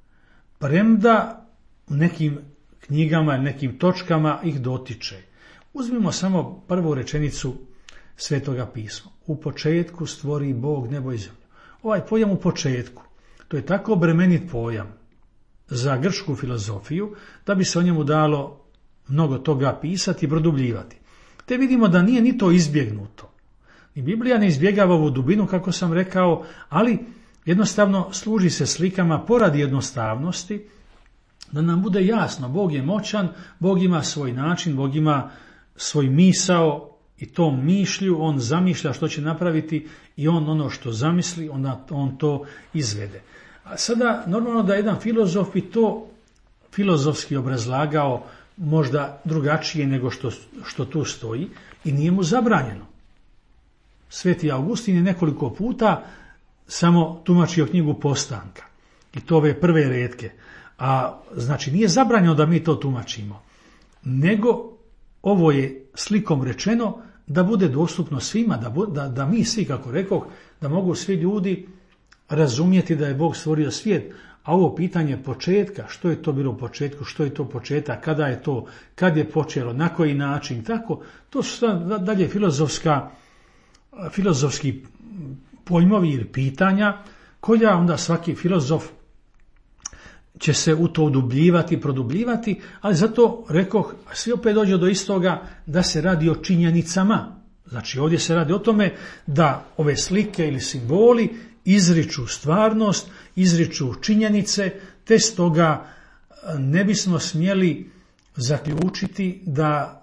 [SPEAKER 2] premda u nekim knjigama, nekim točkama ih dotiče. Uzmimo samo prvu rečenicu Svetoga pisma. U početku stvori Bog nebo i zemlju. Ovaj pojam u početku, to je tako bremenit pojam za grčku filozofiju, da bi se o njemu dalo mnogo toga pisati i produbljivati. Te vidimo da nije ni to izbjegnuto. I Biblija ne izbjegava ovu dubinu, kako sam rekao, ali jednostavno služi se slikama poradi jednostavnosti, da nam bude jasno, Bog je moćan, Bog ima svoj način, Bog ima svoj misao i tom mišlju on zamišlja što će napraviti i on ono što zamisli, onda on to izvede. A sada normalno da jedan filozof bi to filozofski obrazlagao možda drugačije nego što, što tu stoji i nije mu zabranjeno. Sveti Augustin je nekoliko puta samo tumačio knjigu Postanka i to ove prve retke. A znači nije zabranjeno da mi to tumačimo, nego ovo je slikom rečeno da bude dostupno svima, da, bu, da, da mi svi, kako rekoh, da mogu svi ljudi razumjeti da je Bog stvorio svijet. A ovo pitanje početka, što je to bilo u početku, što je to početak, kada je to, kad je počelo, na koji način, tako, to su dalje filozofska, filozofski pojmovi ili pitanja koja onda svaki filozof će se u to udubljivati, produbljivati, ali zato rekoh, svi opet dođe do istoga da se radi o činjenicama. Znači ovdje se radi o tome da ove slike ili simboli izriču stvarnost, izriču činjenice, te stoga ne bismo smjeli zaključiti da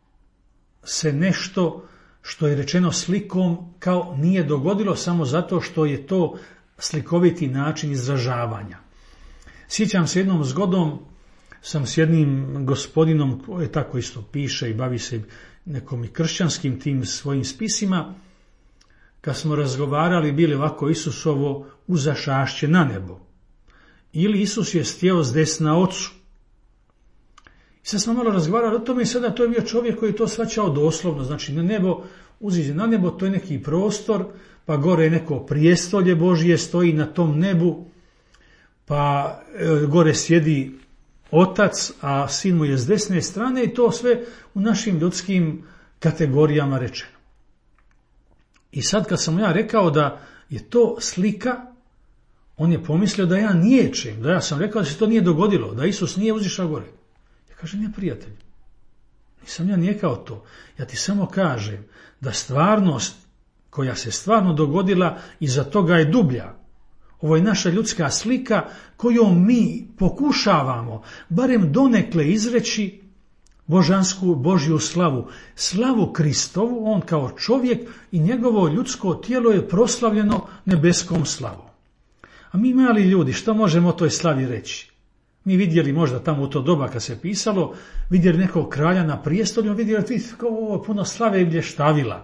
[SPEAKER 2] se nešto što je rečeno slikom kao nije dogodilo samo zato što je to slikoviti način izražavanja. Sjećam se jednom zgodom, sam s jednim gospodinom koji tako isto piše i bavi se nekom i kršćanskim tim svojim spisima, kad smo razgovarali, bili ovako Isusovo uzašašće na nebo. Ili Isus je stjeo s desna ocu. I sad smo malo razgovarali o tome i sada to je bio čovjek koji je to shvaćao doslovno. Znači na nebo, uziđe na nebo, to je neki prostor, pa gore je neko prijestolje Božje, stoji na tom nebu, pa e, gore sjedi otac, a sin mu je s desne strane i to sve u našim ljudskim kategorijama rečeno. I sad kad sam ja rekao da je to slika, on je pomislio da ja niječem, da ja sam rekao da se to nije dogodilo, da Isus nije uzišao gore. Ja kažem, ne prijatelj, nisam ja nijekao to. Ja ti samo kažem da stvarnost koja se stvarno dogodila iza toga je dublja. Ovo je naša ljudska slika kojom mi pokušavamo barem donekle izreći božansku Božju slavu. Slavu Kristovu, on kao čovjek i njegovo ljudsko tijelo je proslavljeno nebeskom slavom. A mi mali ljudi, što možemo o toj slavi reći? Mi vidjeli možda tamo u to doba kad se pisalo, vidjeli nekog kralja na prijestolju, vidjeli kako ovo puno slave i blještavila.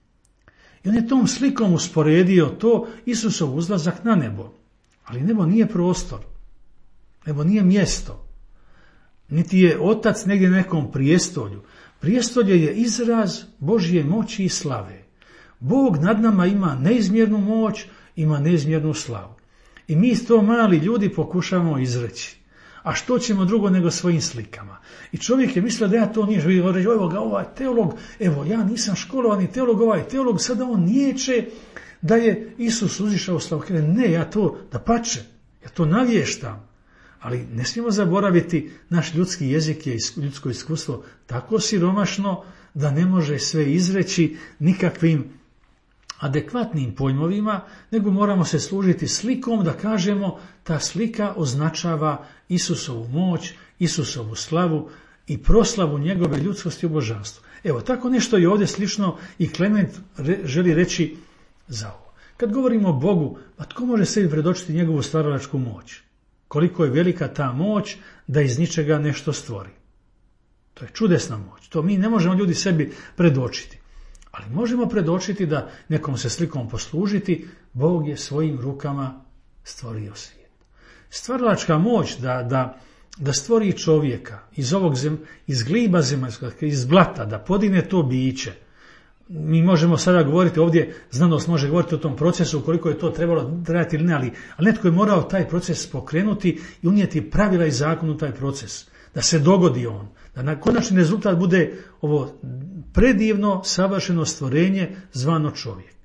[SPEAKER 2] I on je tom slikom usporedio to Isusov uzlazak na nebo. Ali nebo nije prostor. Nebo nije mjesto. Niti je otac negdje na nekom prijestolju. Prijestolje je izraz Božje moći i slave. Bog nad nama ima neizmjernu moć, ima neizmjernu slavu. I mi to mali ljudi pokušamo izreći. A što ćemo drugo nego svojim slikama? I čovjek je mislio da ja to nije živio. Evo ga, ovaj teolog, evo ja nisam školovani teolog, ovaj teolog, sada on niječe da je Isus uzišao slavu. Ne, ja to da pače, ja to navještam. Ali ne smijemo zaboraviti, naš ljudski jezik je ljudsko iskustvo tako siromašno da ne može sve izreći nikakvim adekvatnim pojmovima, nego moramo se služiti slikom da kažemo ta slika označava Isusovu moć, Isusovu slavu i proslavu njegove ljudskosti u božanstvu. Evo, tako nešto je ovdje slično i Klement re, želi reći za ovo. Kad govorimo o Bogu, pa tko može sebi predočiti njegovu stvaralačku moć? Koliko je velika ta moć da iz ničega nešto stvori. To je čudesna moć. To mi ne možemo ljudi sebi predočiti. Ali možemo predočiti da nekom se slikom poslužiti, Bog je svojim rukama stvorio svijet. Stvaralačka moć da, da, da stvori čovjeka iz ovog zem, iz gliba zemaljskog, iz blata, da podigne to biće. Mi možemo sada govoriti ovdje, znanost može govoriti o tom procesu, koliko je to trebalo trajati ili ne, ali, ali netko je morao taj proces pokrenuti i unijeti pravila i zakon u taj proces. Da se dogodi on. Da na konačni rezultat bude ovo predivno, savršeno stvorenje zvano čovjek.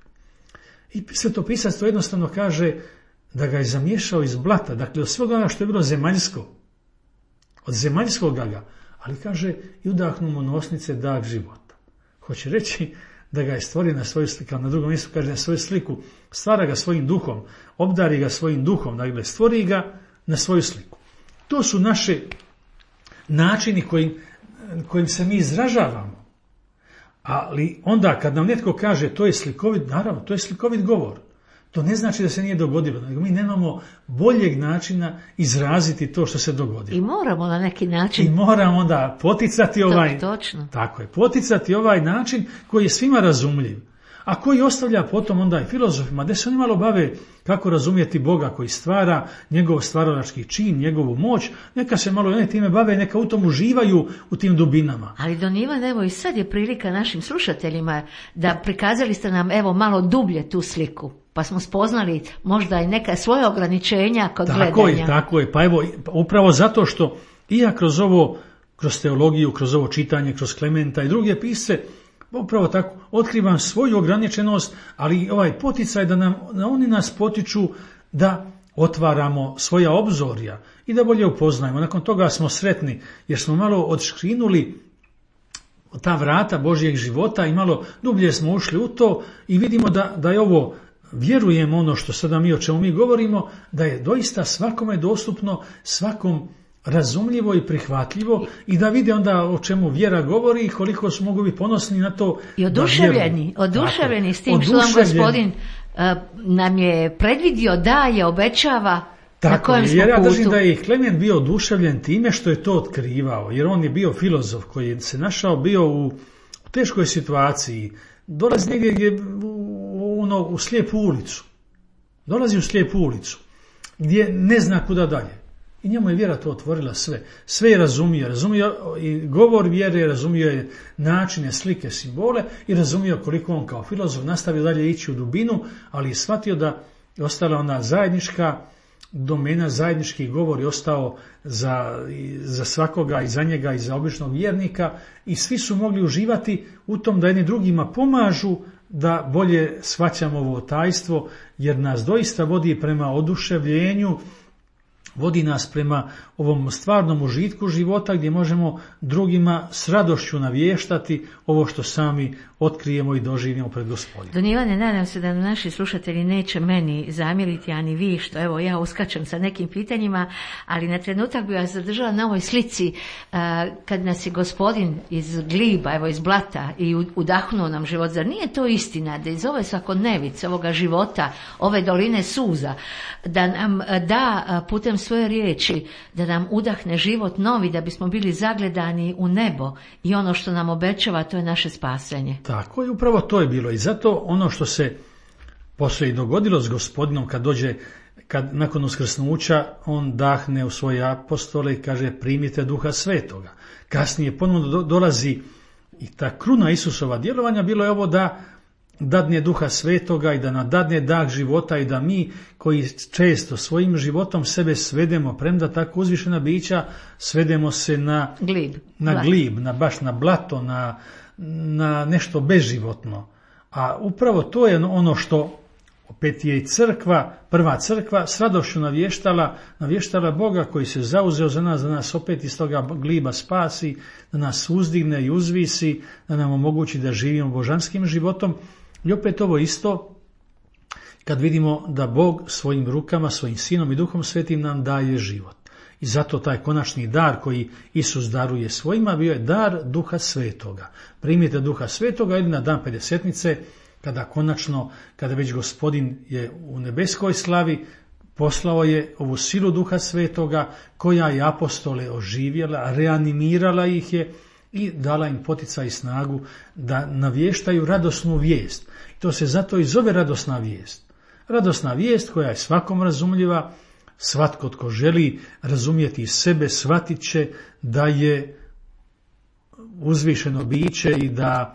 [SPEAKER 2] I svetopisac to jednostavno kaže da ga je zamiješao iz blata, dakle od svega što je bilo zemaljsko, od zemaljskoga ga, ali kaže i udahnu mu nosnice dah života. Hoće reći da ga je stvorio na svoju sliku, na drugom mjestu kaže na svoju sliku, stvara ga svojim duhom, obdari ga svojim duhom, dakle stvori ga na svoju sliku. To su naše načini kojim, kojim se mi izražavamo. Ali onda kad nam netko kaže to je slikovit, naravno, to je slikovit govor. To ne znači da se nije dogodilo, nego mi nemamo boljeg načina izraziti to što se dogodilo.
[SPEAKER 1] I moramo na neki način.
[SPEAKER 2] I moramo onda poticati ovaj,
[SPEAKER 1] to, točno.
[SPEAKER 2] Tako je, poticati ovaj način koji je svima razumljiv. A koji ostavlja potom onda i filozofima, da se oni malo bave kako razumjeti Boga koji stvara, njegov stvaralački čin, njegovu moć, neka se malo one time bave, neka u tom uživaju u tim dubinama.
[SPEAKER 1] Ali Don Ivan, evo i sad je prilika našim slušateljima da prikazali ste nam evo malo dublje tu sliku, pa smo spoznali možda i neka svoje ograničenja kod
[SPEAKER 2] tako
[SPEAKER 1] gledanja.
[SPEAKER 2] Tako je, tako je, pa evo upravo zato što i ja kroz ovo, kroz teologiju, kroz ovo čitanje, kroz Klementa i druge pisce, upravo tako, otkrivam svoju ograničenost, ali ovaj poticaj da nam, da oni nas potiču da otvaramo svoja obzorja i da bolje upoznajemo. Nakon toga smo sretni jer smo malo odškrinuli ta vrata Božjeg života i malo dublje smo ušli u to i vidimo da, da je ovo, vjerujemo ono što sada mi o čemu mi govorimo, da je doista svakome dostupno, svakom razumljivo i prihvatljivo i da vide onda o čemu vjera govori i koliko su mogu biti ponosni na to.
[SPEAKER 1] I oduševljeni, oduševljeni s tim što vam Gospodin uh, nam je predvidio, daje, obećava.
[SPEAKER 2] Tako je, jer ja držim da je i Klement bio oduševljen time što je to otkrivao, jer on je bio filozof koji se našao bio u teškoj situaciji, dolazi negdje gdje, u, ono, u slijepu ulicu, dolazi u slijepu ulicu, gdje ne zna kuda dalje. I njemu je vjera to otvorila sve. Sve je razumio. Razumio i govor vjere, razumio je načine, slike, simbole i razumio koliko on kao filozof nastavio dalje ići u dubinu, ali je shvatio da je ostala ona zajednička domena zajednički govor je ostao za, za svakoga i za njega i za običnog vjernika i svi su mogli uživati u tom da jedni drugima pomažu da bolje shvaćamo ovo tajstvo, jer nas doista vodi prema oduševljenju, vodi nas prema ovom stvarnom užitku života gdje možemo drugima s radošću navještati ovo što sami otkrijemo i doživimo pred Gospodinom.
[SPEAKER 1] Don Ivane, nadam se da naši slušatelji neće meni zamjeriti, ani vi, što evo ja uskačem sa nekim pitanjima, ali na trenutak bi vas zadržala na ovoj slici kad nas je Gospodin iz gliba, evo iz blata i udahnuo nam život. Zar nije to istina da iz ove svakodnevice, ovoga života, ove doline suza, da nam da putem svoje riječi, da nam udahne život novi, da bismo bili zagledani u nebo i ono što nam obećava, to je naše spasenje.
[SPEAKER 2] Tako je, upravo to je bilo i zato ono što se poslije i dogodilo s Gospodinom kad dođe, kad nakon uskrsnuća on dahne u svoje apostole i kaže primite Duha Svetoga. Kasnije ponovno dolazi i ta kruna Isusova djelovanja, bilo je ovo da dadne Duha Svetoga i da nam dadne dah života i da mi koji često svojim životom sebe svedemo, premda tako uzvišena bića, svedemo se na
[SPEAKER 1] glib,
[SPEAKER 2] na,
[SPEAKER 1] Blat.
[SPEAKER 2] glib, na baš na blato, na, na nešto bezživotno. A upravo to je ono što opet je i crkva, prva crkva, s radošću navještala, navještala Boga koji se zauzeo za nas, da nas opet iz toga gliba spasi, da nas uzdigne i uzvisi, da nam omogući da živimo božanskim životom. I opet ovo isto kad vidimo da Bog svojim rukama, svojim Sinom i Duhom Svetim nam daje život. I zato taj konačni dar koji Isus daruje svojima bio je dar Duha Svetoga. Primite Duha Svetoga ili na dan Pedesetnice, kada konačno, kada već Gospodin je u nebeskoj slavi, poslao je ovu silu Duha Svetoga koja je apostole oživjela, reanimirala ih je i dala im poticaj i snagu da navještaju radosnu vijest. To se zato i zove radosna vijest. Radosna vijest koja je svakom razumljiva, svatko tko želi razumjeti sebe, shvatit će da je uzvišeno biće i da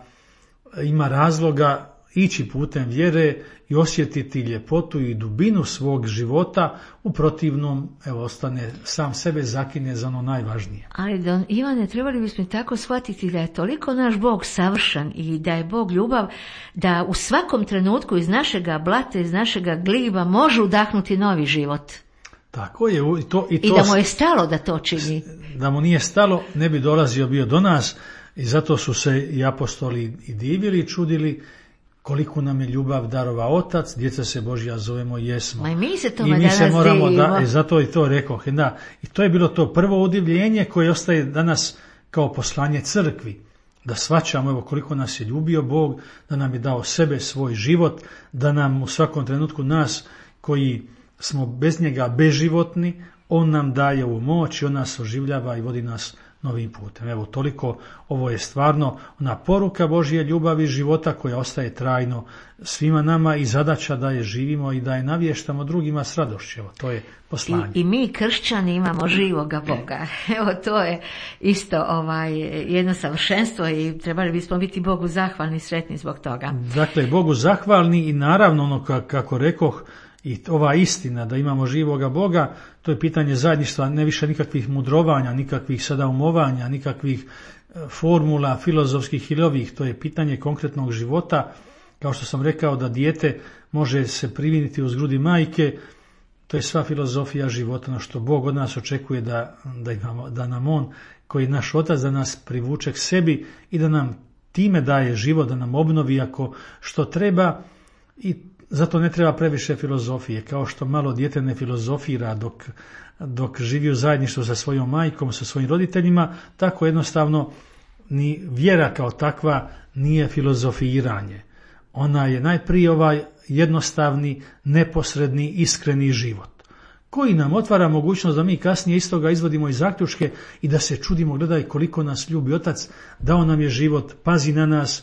[SPEAKER 2] ima razloga ići putem vjere i osjetiti ljepotu i dubinu svog života, u protivnom evo ostane sam sebe zakine za ono najvažnije.
[SPEAKER 1] Ali Don Ivane, trebali bismo tako shvatiti da je toliko naš Bog savršen i da je Bog ljubav, da u svakom trenutku iz našega blata, iz našega gliba može udahnuti novi život.
[SPEAKER 2] Tako je. I, to, i, to,
[SPEAKER 1] I da mu je stalo da to čini.
[SPEAKER 2] Da mu nije stalo, ne bi dolazio bio do nas i zato su se i apostoli i divili i čudili koliko nam je ljubav darova Otac, djeca se Božja zovemo i jesmo.
[SPEAKER 1] Ma i mi se
[SPEAKER 2] I
[SPEAKER 1] tome
[SPEAKER 2] mi se moramo
[SPEAKER 1] divimo.
[SPEAKER 2] da, i zato i to rekoh. Da, i to je bilo to prvo udivljenje koje ostaje danas kao poslanje crkvi. Da shvaćamo evo koliko nas je ljubio Bog, da nam je dao sebe, svoj život, da nam u svakom trenutku nas koji smo bez njega beživotni, on nam daje ovu moć i on nas oživljava i vodi nas novim putem. Evo toliko, ovo je stvarno ona poruka Božje ljubavi i života koja ostaje trajno svima nama i zadaća da je živimo i da je navještamo drugima s radošću. Evo, to je poslanje.
[SPEAKER 1] I, I mi kršćani imamo živoga Boga. Evo to je isto ovaj, jedno savršenstvo i trebali bismo biti Bogu zahvalni i sretni zbog toga.
[SPEAKER 2] Dakle, Bogu zahvalni i naravno ono kako rekoh, i ova istina da imamo živoga Boga, to je pitanje zajedništva, ne više nikakvih mudrovanja, nikakvih sada umovanja, nikakvih formula filozofskih ili ovih, to je pitanje konkretnog života. Kao što sam rekao da dijete može se priviniti uz grudi majke, to je sva filozofija života, no što Bog od nas očekuje da, da, imamo, da nam On, koji je naš Otac, da nas privuče k sebi i da nam time daje život, da nam obnovi ako što treba. I zato ne treba previše filozofije, kao što malo dijete ne filozofira dok, dok živi u zajedništvu sa svojom majkom, sa svojim roditeljima, tako jednostavno ni vjera kao takva nije filozofiranje. Ona je najprije ovaj jednostavni, neposredni, iskreni život, koji nam otvara mogućnost da mi kasnije iz toga izvodimo i zaključke i da se čudimo, gledaj koliko nas ljubi Otac, dao nam je život, pazi na nas,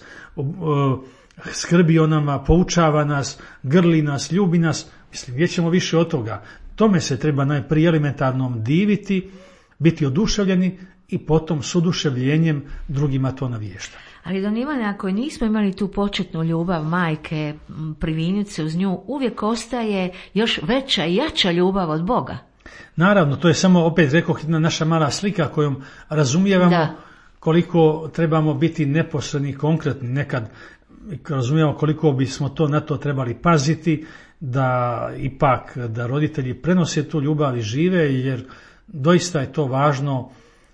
[SPEAKER 2] skrbi o nama, poučava nas, grli nas, ljubi nas. Mislim, gdje ćemo više od toga? Tome se treba najprije elementarnom diviti, biti oduševljeni i potom s oduševljenjem drugima to navještati.
[SPEAKER 1] Ali don Ivane, ako nismo imali tu početnu ljubav majke, privinice uz nju, uvijek ostaje još veća i jača ljubav od Boga.
[SPEAKER 2] Naravno, to je samo, opet rekao, jedna naša mala slika kojom razumijevamo da. Koliko trebamo biti neposredni i konkretni. Nekad razumijemo koliko bismo to na to trebali paziti, da ipak da roditelji prenose tu ljubav i žive, jer doista je to važno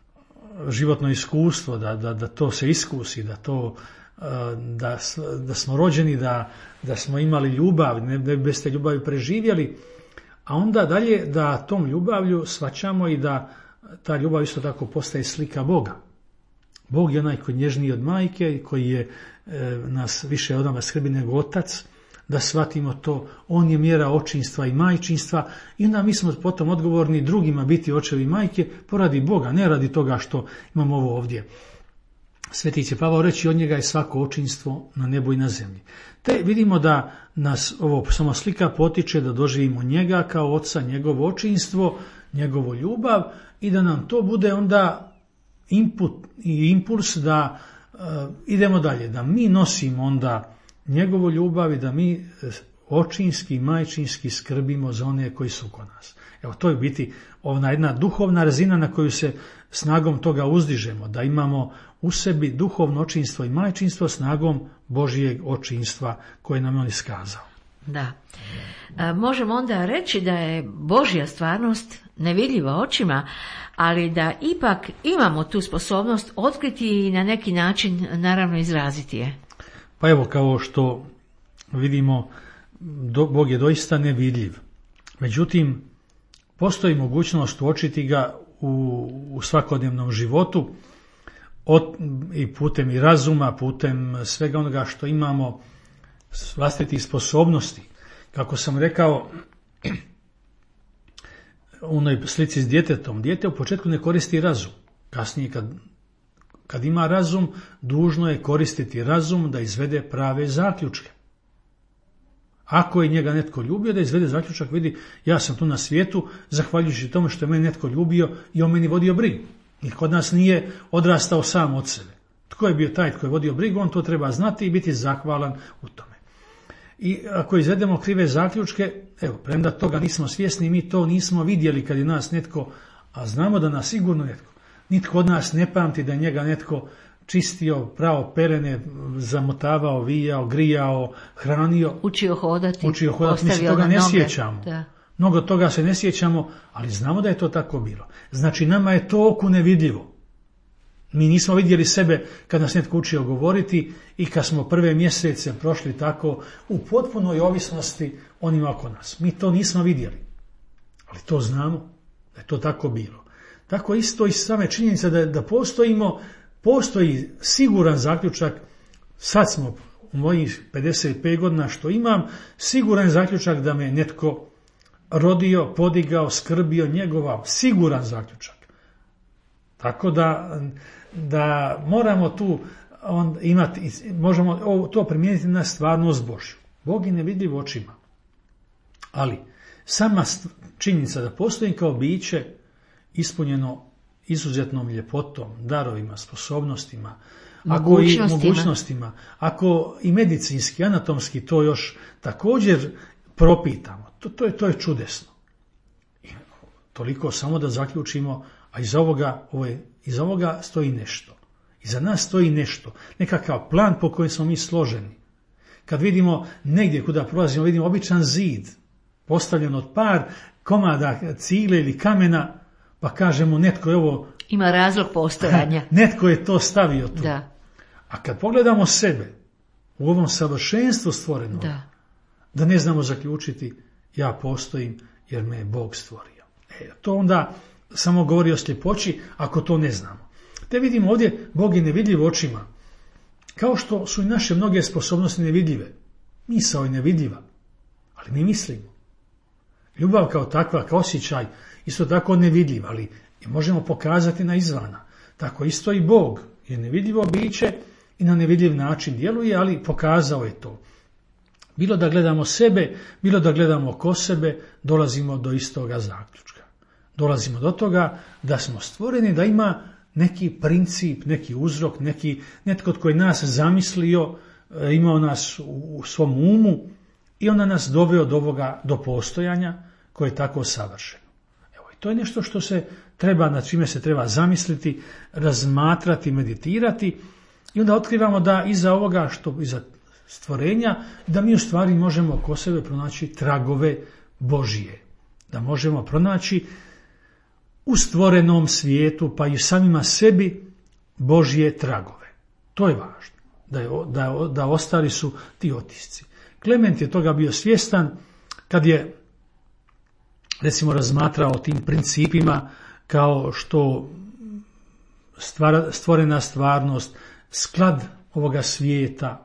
[SPEAKER 2] životno iskustvo, da, da, da to se iskusi, da to da, da smo rođeni, da, da smo imali ljubav, ne da bez te ljubavi preživjeli, a onda dalje da tom ljubavlju shvaćamo i da ta ljubav isto tako postaje slika Boga. Bog je onaj koji je nježniji od majke, koji je e, nas više od nama skrbi nego otac, da shvatimo to. On je mjera očinstva i majčinstva i onda mi smo potom odgovorni drugima biti očevi i majke poradi Boga, ne radi toga što imamo ovo ovdje. Sveti će Pavao reći, od njega je svako očinstvo na nebu i na zemlji. Te vidimo da nas ovo samo slika potiče da doživimo njega kao oca, njegovo očinstvo, njegovu ljubav i da nam to bude onda input i impuls da uh, idemo dalje, da mi nosimo onda njegovu ljubav i da mi očinski i majčinski skrbimo za one koji su kod nas. Evo, to je biti ona jedna duhovna razina na koju se snagom toga uzdižemo, da imamo u sebi duhovno očinstvo i majčinstvo snagom Božijeg očinstva koje nam je on iskazao.
[SPEAKER 1] Da. E, možemo onda reći da je Božja stvarnost nevidljiva očima, ali da ipak imamo tu sposobnost otkriti i na neki način naravno izraziti je.
[SPEAKER 2] Pa evo, kao što vidimo, do, Bog je doista nevidljiv. Međutim, postoji mogućnost uočiti ga u, u svakodnevnom životu od, i putem i razuma, putem svega onoga što imamo, vlastitih sposobnosti. Kako sam rekao u onoj slici s djetetom, dijete u početku ne koristi razum. Kasnije kad, kad ima razum, dužno je koristiti razum da izvede prave zaključke. Ako je njega netko ljubio, da izvede zaključak, vidi, ja sam tu na svijetu zahvaljujući tome što je mene netko ljubio i on meni vodio brigu. Nitko od nas nije odrastao sam od sebe. Tko je bio taj tko je vodio brigu, on to treba znati i biti zahvalan u tome. I ako izvedemo krive zaključke, evo, premda toga nismo svjesni, mi to nismo vidjeli kad je nas netko, a znamo da nas sigurno netko, nitko od nas ne pamti da je njega netko čistio, pravo perene, zamotavao, vijao, grijao, hranio,
[SPEAKER 1] učio hodati,
[SPEAKER 2] učio hodati, mi se toga ne
[SPEAKER 1] noge.
[SPEAKER 2] sjećamo.
[SPEAKER 1] Da.
[SPEAKER 2] Mnogo toga se ne sjećamo, ali znamo da je to tako bilo. Znači, nama je to oku nevidljivo. Mi nismo vidjeli sebe kad nas netko učio govoriti i kad smo prve mjesece prošli tako u potpunoj ovisnosti onima oko nas. Mi to nismo vidjeli, ali to znamo da je to tako bilo. Tako isto i same činjenica da, da postojimo, postoji siguran zaključak, sad smo u mojih pedeset pet godina što imam, siguran zaključak da me netko rodio, podigao, skrbio, njegovao, siguran zaključak. Tako da, da moramo tu on, imati, možemo to primijeniti na stvarnost Božju. Bog je nevidljiv očima. Ali sama činjenica da postoji kao biće ispunjeno izuzetnom ljepotom, darovima, sposobnostima, ako i mogućnostima, ako i medicinski, anatomski to još također propitamo, to, to, je, to je čudesno. I toliko samo da zaključimo, a iz ovoga, ovo je, iz ovoga stoji nešto. Iza nas stoji nešto, nekakav plan po kojem smo mi složeni. Kad vidimo negdje kuda prolazimo, vidimo običan zid, postavljen od par komada cigle ili kamena, pa kažemo netko je ovo...
[SPEAKER 1] Ima razlog postojanja.
[SPEAKER 2] Netko je to stavio tu.
[SPEAKER 1] Da.
[SPEAKER 2] A kad pogledamo sebe u ovom savršenstvu stvorenom,
[SPEAKER 1] da.
[SPEAKER 2] da ne znamo zaključiti ja postojim jer me je Bog stvorio. E, to onda samo govori o sljepoći ako to ne znamo. Te vidimo ovdje, Bog je nevidljiv očima. Kao što su i naše mnoge sposobnosti nevidljive. Misao je nevidljiva, ali mi mislimo. Ljubav kao takva, kao osjećaj, isto tako nevidljiv, ali je možemo pokazati na izvana. Tako isto i Bog je nevidljivo biće i na nevidljiv način djeluje, ali pokazao je to. Bilo da gledamo sebe, bilo da gledamo oko sebe, dolazimo do istoga zaključka. dolazimo do toga da smo stvoreni da ima neki princip, neki uzrok, neki, netko tko je nas zamislio, imao nas u svom umu i onda nas doveo do ovoga, do postojanja koje je tako savršeno. Evo, i to je nešto što se treba, na čime se treba zamisliti, razmatrati, meditirati i onda otkrivamo da iza ovoga, što iza stvorenja, da mi u stvari možemo oko sebe pronaći tragove Božije. Da možemo pronaći u stvorenom svijetu, pa i samima sebi, Božje tragove. To je važno, da, je, da, da ostali su ti otisci. Klement je toga bio svjestan kad je, recimo, razmatrao o tim principima kao što stvar, stvorena stvarnost, sklad ovoga svijeta,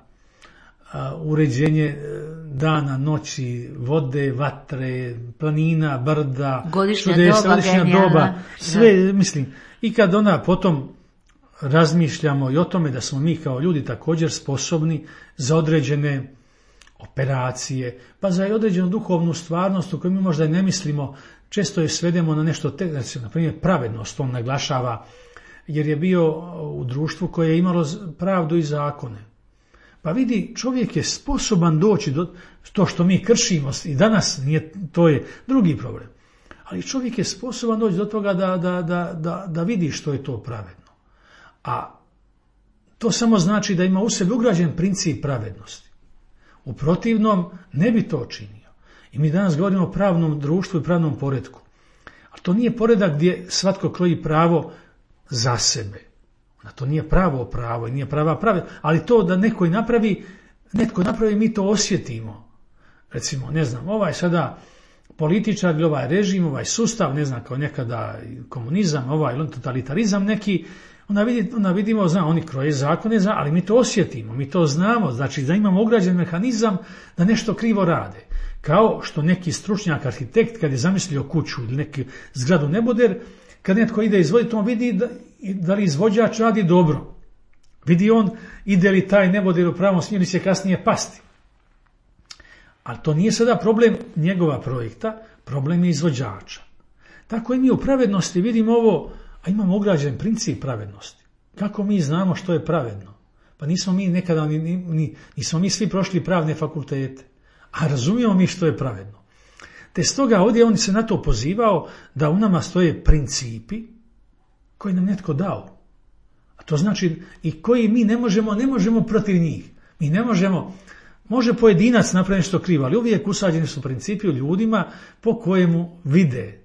[SPEAKER 2] uređenje dana, noći, vode, vatre, planina, brda,
[SPEAKER 1] godišnja
[SPEAKER 2] čudesa,
[SPEAKER 1] doba,
[SPEAKER 2] godišnja doba, sve, da. Mislim. I kad ona potom razmišljamo i o tome da smo mi kao ljudi također sposobni za određene operacije, pa za određenu duhovnu stvarnost u kojoj mi možda i ne mislimo, često je svedemo na nešto, te, na primjer pravednost, on naglašava, jer je bio u društvu koje je imalo pravdu i zakone. Pa vidi, čovjek je sposoban doći do to što mi kršimo i danas, nije, to je drugi problem. Ali čovjek je sposoban doći do toga da, da, da, da, da vidi što je to pravedno. A to samo znači da ima u sebi ugrađen princip pravednosti. U protivnom ne bi to činio. I mi danas govorimo o pravnom društvu i pravnom poretku. A to nije poredak gdje svatko kroji pravo za sebe. Da to nije pravo pravo i nije prava prave, ali to da neko napravi, netko napravi, mi to osjetimo. Recimo, ne znam, ovaj sada političar ili ovaj režim, ovaj sustav, ne znam, kao nekada komunizam, ovaj totalitarizam neki, onda, vidi, onda vidimo, znam, oni kroje zakone, ali mi to osjetimo, mi to znamo, znači da imamo ugrađen mehanizam da nešto krivo rade. Kao što neki stručnjak, arhitekt, kad je zamislio kuću ili neki zgradu neboder, kad netko ide izvoditi, on vidi da, da li izvođač radi dobro. Vidi on, ide li taj neboder u pravom smjeru, će kasnije pasti. Ali to nije sada problem njegova projekta, problem je izvođača. Tako i mi u pravednosti vidimo ovo, a imamo ugrađen princip pravednosti. Kako mi znamo što je pravedno? Pa nismo mi nekada, ni, ni, nismo mi svi prošli pravne fakultete, a razumijemo mi što je pravedno. Te stoga ovdje on se na to pozivao da u nama stoje principi koje nam netko dao. A to znači i koji mi ne možemo, ne možemo protiv njih. Mi ne možemo, može pojedinac napraviti što krivo, ali uvijek usađeni su principi u ljudima po kojemu vide.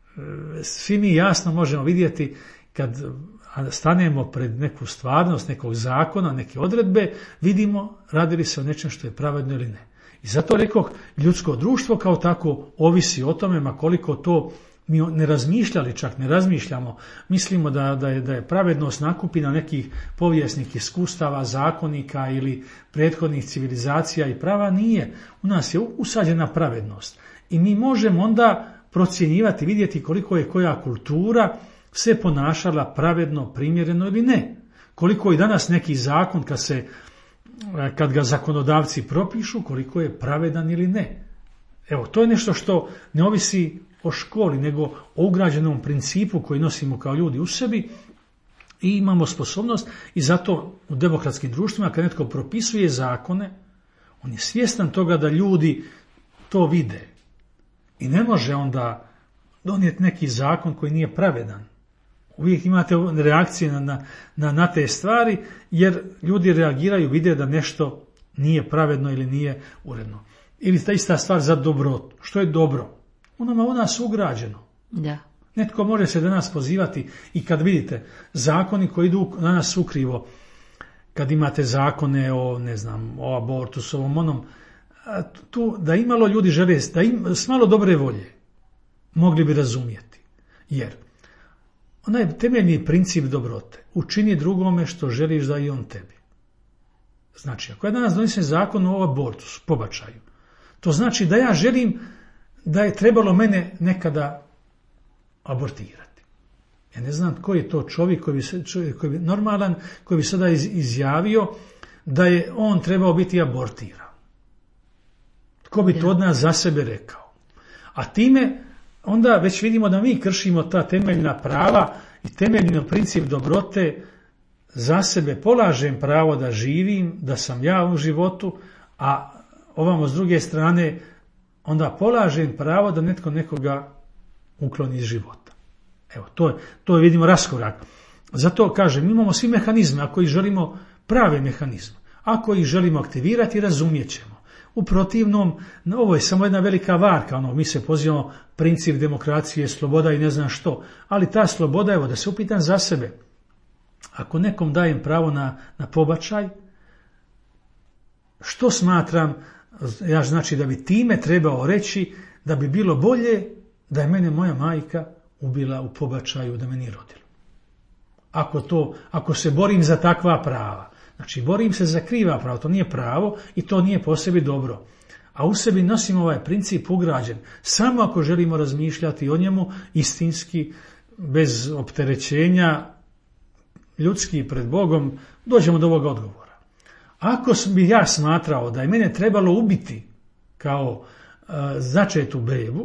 [SPEAKER 2] Svi mi jasno možemo vidjeti kad stanemo pred neku stvarnost, nekog zakona, neke odredbe, vidimo radi li se o nečem što je pravedno ili ne. I zato rekoh, ljudsko društvo kao tako ovisi o tome, ma koliko to mi ne razmišljali, čak ne razmišljamo, mislimo da, da, je, da je pravednost nakupina nekih povijesnih iskustava, zakonika ili prethodnih civilizacija i prava, nije. U nas je usađena pravednost. I mi možemo onda procjenjivati, vidjeti koliko je koja kultura se ponašala pravedno, primjereno ili ne. Koliko je danas neki zakon kad se kad ga zakonodavci propišu, koliko je pravedan ili ne. Evo, to je nešto što ne ovisi o školi, nego o ugrađenom principu koji nosimo kao ljudi u sebi i imamo sposobnost i zato u demokratskim društvima kad netko propisuje zakone, on je svjestan toga da ljudi to vide i ne može onda donijeti neki zakon koji nije pravedan. Uvijek imate reakcije na, na, na, na te stvari, jer ljudi reagiraju, vide da nešto nije pravedno ili nije uredno. Ili ta ista stvar za dobrotu. Što je dobro? U nama u nas ugrađeno.
[SPEAKER 1] Da.
[SPEAKER 2] Netko može se danas pozivati i kad vidite zakoni koji idu na nas ukrivo, kad imate zakone o, ne znam, o abortusu, ovom onom, tu da imalo ljudi žele, da im, s malo dobre volje mogli bi razumjeti. Jer onaj temeljni princip dobrote, učini drugome što želiš da i on tebi. Znači, ako ja danas donesem zakon o abortusu, pobačaju, to znači da ja želim da je trebalo mene nekada abortirati. Ja ne znam koji je to čovjek koji bi, čovjek koji bi normalan, koji bi sada izjavio da je on trebao biti abortiran. Tko bi to od nas za sebe rekao? A time onda već vidimo da mi kršimo ta temeljna prava i temeljni princip dobrote. Za sebe polažem pravo da živim, da sam ja u životu, a ovamo s druge strane onda polažem pravo da netko nekoga ukloni iz života. Evo, to je, to je vidimo raskorak. Zato kažem, imamo svi mehanizme, ako ih želimo prave mehanizme, ako ih želimo aktivirati, razumjet ćemo. U protivnom, ovo je samo jedna velika varka, ono, mi se pozivamo princip demokracije, sloboda i ne znam što, ali ta sloboda, evo, da se upitam za sebe, ako nekom dajem pravo na, na pobačaj, što smatram, ja znači da bi time trebao reći da bi bilo bolje da je mene moja majka ubila u pobačaju da me nije rodila. Ako, to, ako se borim za takva prava, znači borim se za kriva prava, to nije pravo i to nije po sebi dobro. A u sebi nosimo ovaj princip ugrađen, samo ako želimo razmišljati o njemu istinski, bez opterećenja, ljudski pred Bogom, dođemo do ovog odgovora. Ako bi ja smatrao da je mene trebalo ubiti kao uh, začetu bebu,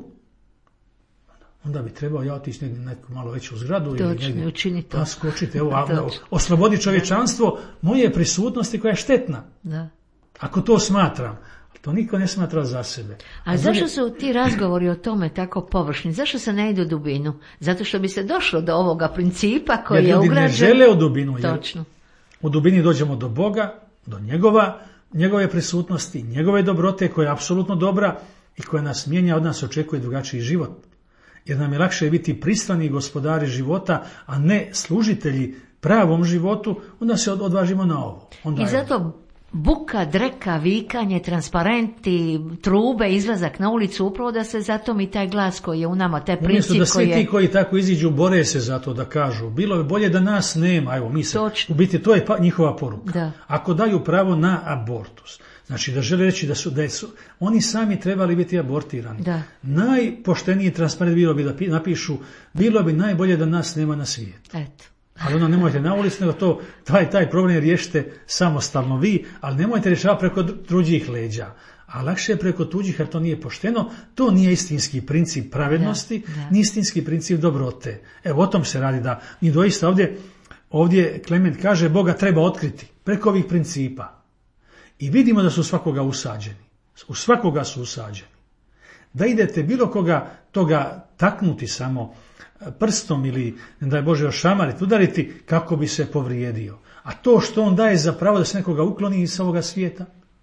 [SPEAKER 2] onda bi trebao ja otići negdje neku malo veću zgradu ili negdje
[SPEAKER 1] učiniti to.
[SPEAKER 2] Pa skočiti, evo, a, oslobodi čovječanstvo moje prisutnosti koja je štetna.
[SPEAKER 1] Da.
[SPEAKER 2] Ako to smatram, to niko ne smatra za sebe.
[SPEAKER 1] A, a zašto su ti razgovori o tome tako površni? Zašto se ne ide u dubinu? Zato što bi se došlo do ovoga principa koji
[SPEAKER 2] jer
[SPEAKER 1] je ugrađen.
[SPEAKER 2] Jer ljudi ne žele u dubinu.
[SPEAKER 1] Točno.
[SPEAKER 2] U dubini dođemo do Boga, do njegova, njegove prisutnosti, njegove dobrote koja je apsolutno dobra i koja nas mijenja, od nas očekuje drugačiji život. Jer nam je lakše biti pristrani gospodari života, a ne služitelji pravom životu, onda se odvažimo na ovo. Onda
[SPEAKER 1] I zato buka, dreka, vikanje, transparenti, trube, izlazak na ulicu, upravo da se zato mi taj glas koji je u nama, taj princip
[SPEAKER 2] umjesto da svi
[SPEAKER 1] koji je...
[SPEAKER 2] ti koji tako iziđu bore se za to da kažu, bilo bi bolje da nas nema, evo mi se, u biti to je pa, njihova poruka.
[SPEAKER 1] Da.
[SPEAKER 2] Ako daju pravo na abortus, znači da žele reći da su, da su oni sami trebali biti abortirani.
[SPEAKER 1] Da.
[SPEAKER 2] Najpošteniji transparent bilo bi da napišu, bilo bi najbolje da nas nema na svijetu.
[SPEAKER 1] Eto.
[SPEAKER 2] Ali onda nemojte na ulici, nego to, taj, taj problem riješite samostalno vi, ali nemojte rješavati preko tuđih leđa. A lakše je preko tuđih, jer to nije pošteno, to nije istinski princip pravednosti,
[SPEAKER 1] da, da.
[SPEAKER 2] ni istinski princip dobrote. Evo, o tom se radi, da mi doista ovdje, ovdje Klement kaže, Boga treba otkriti preko ovih principa. I vidimo da su svakoga usađeni. U svakoga su usađeni. Da idete bilo koga toga taknuti samo prstom ili, ne daj Bože, ošamariti, udariti, kako bi se povrijedio. A to što on daje za pravo da se nekoga ukloni iz ovoga svijeta?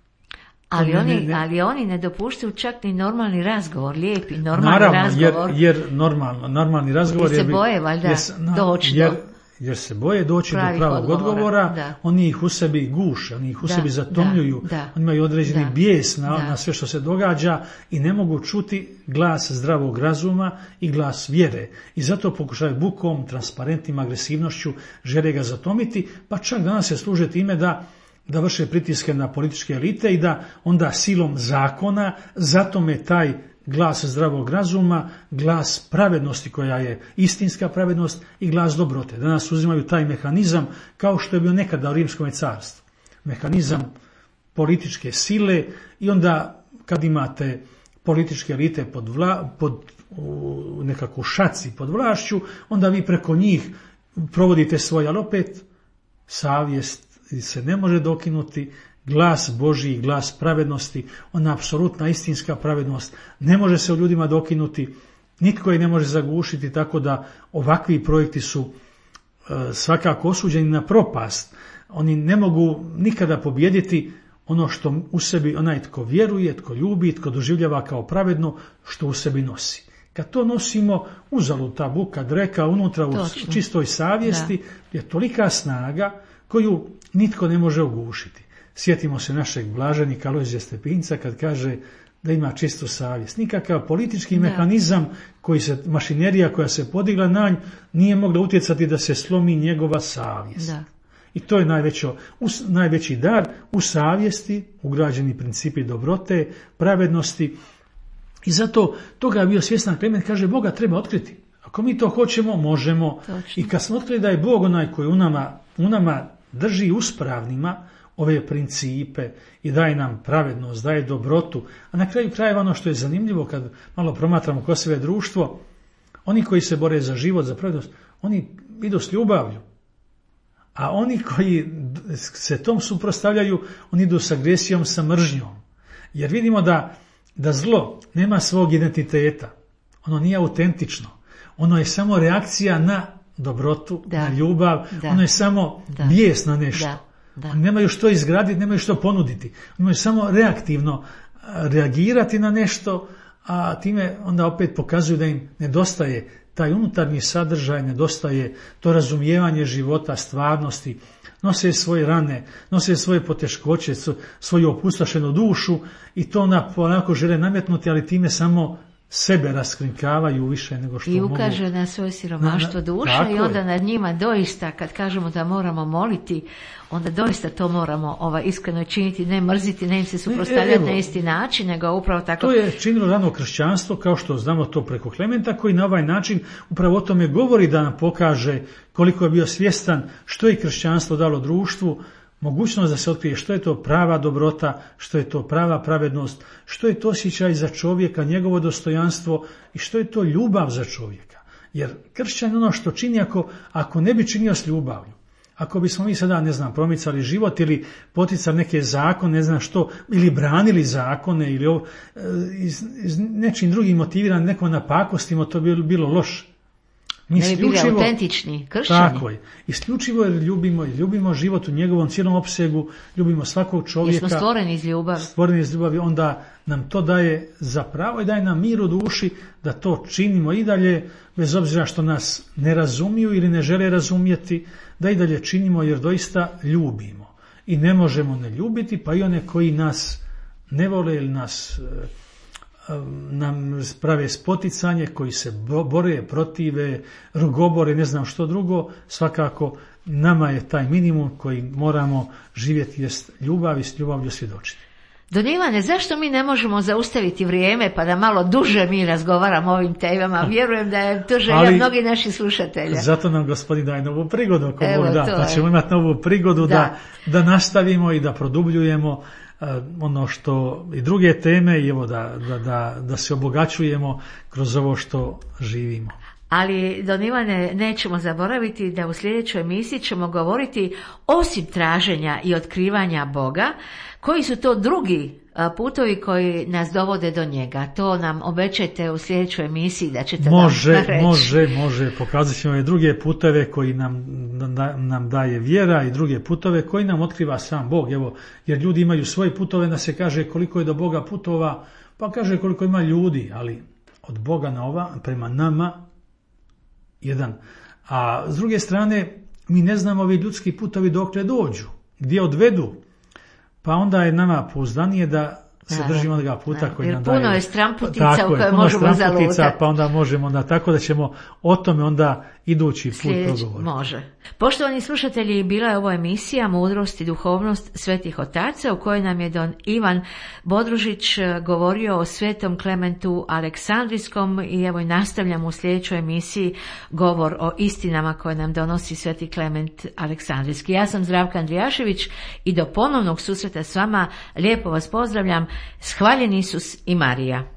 [SPEAKER 1] Ali
[SPEAKER 2] ne,
[SPEAKER 1] oni,
[SPEAKER 2] ne, ne.
[SPEAKER 1] ali oni ne dopuštaju čak ni normalni razgovor, lijepi, normalni
[SPEAKER 2] Naravno,
[SPEAKER 1] razgovor.
[SPEAKER 2] Jer, jer normalno, normalni razgovor...
[SPEAKER 1] Jer se
[SPEAKER 2] bi,
[SPEAKER 1] boje, valjda,
[SPEAKER 2] jer, na,
[SPEAKER 1] doći
[SPEAKER 2] jer,
[SPEAKER 1] do...
[SPEAKER 2] Jer se boje doći
[SPEAKER 1] pravih
[SPEAKER 2] do pravog odgovora,
[SPEAKER 1] odgovora, da.
[SPEAKER 2] Oni ih u sebi guše, oni ih u
[SPEAKER 1] da,
[SPEAKER 2] sebi zatomljuju,
[SPEAKER 1] da, da,
[SPEAKER 2] oni imaju određeni
[SPEAKER 1] da,
[SPEAKER 2] bijes na,
[SPEAKER 1] da.
[SPEAKER 2] na sve što se događa i ne mogu čuti glas zdravog razuma i glas vjere. I zato pokušaju bukom, transparentnim, agresivnošću, žele ga zatomiti, pa čak danas se služe time da da vrše pritiske na političke elite i da onda silom zakona zatome taj glas zdravog razuma, glas pravednosti koja je istinska pravednost i glas dobrote. Danas uzimaju taj mehanizam kao što je bio nekada u Rimskom carstvu. Mehanizam političke sile i onda kad imate političke elite pod, vla, pod u nekakvu šaci pod vlašću, onda vi preko njih provodite svoj, ali opet savjest se ne može dokinuti, glas Božji, glas pravednosti, ona apsolutna istinska pravednost ne može se u ljudima dokinuti, nitko je ne može zagušiti, tako da ovakvi projekti su e, svakako osuđeni na propast. Oni ne mogu nikada pobijediti ono što u sebi onaj tko vjeruje, tko ljubi, tko doživljava kao pravedno, što u sebi nosi. Kad to nosimo, uzalud ta buka, dreka, unutra u
[SPEAKER 1] Točno.
[SPEAKER 2] čistoj savjesti, da. Je tolika snaga koju nitko ne može ugušiti. Sjetimo se našeg blaženika Alojzija Stepinca kad kaže da ima čistu savjest. Nikakav politički da. mehanizam, koji se, mašinerija koja se podigla na nj, nije mogla utjecati da se slomi njegova savjest.
[SPEAKER 1] Da.
[SPEAKER 2] I to je najvećo, us, najveći dar u savjesti, ugrađeni principi dobrote, pravednosti. I zato toga je bio svjestan Klement, kaže Boga treba otkriti. Ako mi to hoćemo, možemo.
[SPEAKER 1] Točno.
[SPEAKER 2] I kad smo otkrili da je Bog onaj koji u nama, u nama drži uspravnima, ove principe i daje nam pravednost, daje dobrotu. A na kraju krajeva ono što je zanimljivo kad malo promatramo ko sebe društvo, oni koji se bore za život, za pravednost, oni idu s ljubavlju. A oni koji se tom suprotstavljaju, oni idu s agresijom, sa mržnjom. Jer vidimo da, da zlo nema svog identiteta. Ono nije autentično. Ono je samo reakcija na dobrotu, da, na ljubav. Da, ono je samo da, bijes na nešto. Da, da. Oni nemaju što izgraditi, nemaju što ponuditi. Oni imaju samo reaktivno reagirati na nešto, a time onda opet pokazuju da im nedostaje taj unutarnji sadržaj, nedostaje to razumijevanje života, stvarnosti, nose svoje rane, nose svoje poteškoće, svoju opustošenu dušu i to ona polako žele nametnuti, ali time samo sebe raskrinkavaju više nego što
[SPEAKER 1] mogu.
[SPEAKER 2] I
[SPEAKER 1] ukaže mogu. Na svoje siromaštvo duše i onda je. Nad njima doista, kad kažemo da moramo moliti, onda doista to moramo ovaj, iskreno činiti, ne mrziti, ne im se suprotstavljati na isti način, nego upravo tako.
[SPEAKER 2] To je činilo rano kršćanstvo, kao što znamo to preko Klementa, koji na ovaj način upravo o tome govori, da nam pokaže koliko je bio svjestan što je kršćanstvo dalo društvu, mogućnost da se otkrije što je to prava dobrota, što je to prava pravednost, što je to osjećaj za čovjeka, njegovo dostojanstvo i što je to ljubav za čovjeka. Jer kršćan ono što čini ako, ako ne bi činio s ljubavlju. Ako bismo mi sada, ne znam, promicali život ili poticali neke zakone, ne znam što, ili branili zakone ili ovo, iz, iz nečim drugim motivirani, nekom napakostimo, to bi bilo loše.
[SPEAKER 1] Mi ne bi bili autentični, kršćani.
[SPEAKER 2] Tako je. Isključivo jer ljubimo, ljubimo život u njegovom cijelom opsegu, ljubimo svakog čovjeka.
[SPEAKER 1] Jer smo stvoreni iz ljubavi.
[SPEAKER 2] Stvoreni iz ljubavi, onda nam to daje za pravo i daje nam mir u duši da to činimo i dalje, bez obzira što nas ne razumiju ili ne žele razumjeti, da i dalje činimo jer doista ljubimo. I ne možemo ne ljubiti, pa i one koji nas ne vole ili nas nam prave spoticanje, koji se bore, protive, rugobore, ne znam što drugo, svakako nama je taj minimum koji moramo živjeti jest ljubav i s ljubavlju svjedočiti.
[SPEAKER 1] Don Ivane, zašto mi ne možemo zaustaviti vrijeme pa da malo duže mi razgovaramo o ovim temama? Vjerujem da je to želja mnogi naši slušatelja.
[SPEAKER 2] Zato nam Gospodin daje novu prigodu, ako Bog da, pa ćemo imati novu prigodu da. Da, da nastavimo i da produbljujemo ono što i druge teme i evo da, da, da, da se obogaćujemo kroz ovo što živimo.
[SPEAKER 1] Ali, Don Ivane, nećemo zaboraviti da u sljedećoj emisiji ćemo govoriti osim traženja i otkrivanja Boga, koji su to drugi putovi koji nas dovode do njega. To nam obećajte u sljedećoj emisiji da ćete
[SPEAKER 2] može,
[SPEAKER 1] nam reći.
[SPEAKER 2] Može, može. Pokazat ćemo i druge puteve koji nam, nam daje vjera i druge putove koji nam otkriva sam Bog. Evo, jer ljudi imaju svoje putove, da se kaže koliko je do Boga putova, pa kaže koliko ima ljudi, ali od Boga na ova, prema nama, jedan. A s druge strane, mi ne znamo ovi ljudski putovi dokle dođu, gdje odvedu. Pa onda je nama pouzdanije da se da, držimo onoga puta da, koji nam daje.
[SPEAKER 1] Puno je stramputica u kojoj možemo zalutati.
[SPEAKER 2] Pa onda možemo onda tako da ćemo o tome onda idući put progovoriti.
[SPEAKER 1] Može. Poštovani slušatelji, bila je ovo emisija Mudrost i duhovnost svetih otaca u kojoj nam je don Ivan Bodružić govorio o svetom Klementu Aleksandrijskom i evo i nastavljamo u sljedećoj emisiji govor o istinama koje nam donosi sveti Klement Aleksandrijski. Ja sam Zdravka Andrijašević i do ponovnog susreta s vama lijepo vas pozdravljam. Hvaljen Isus i Marija.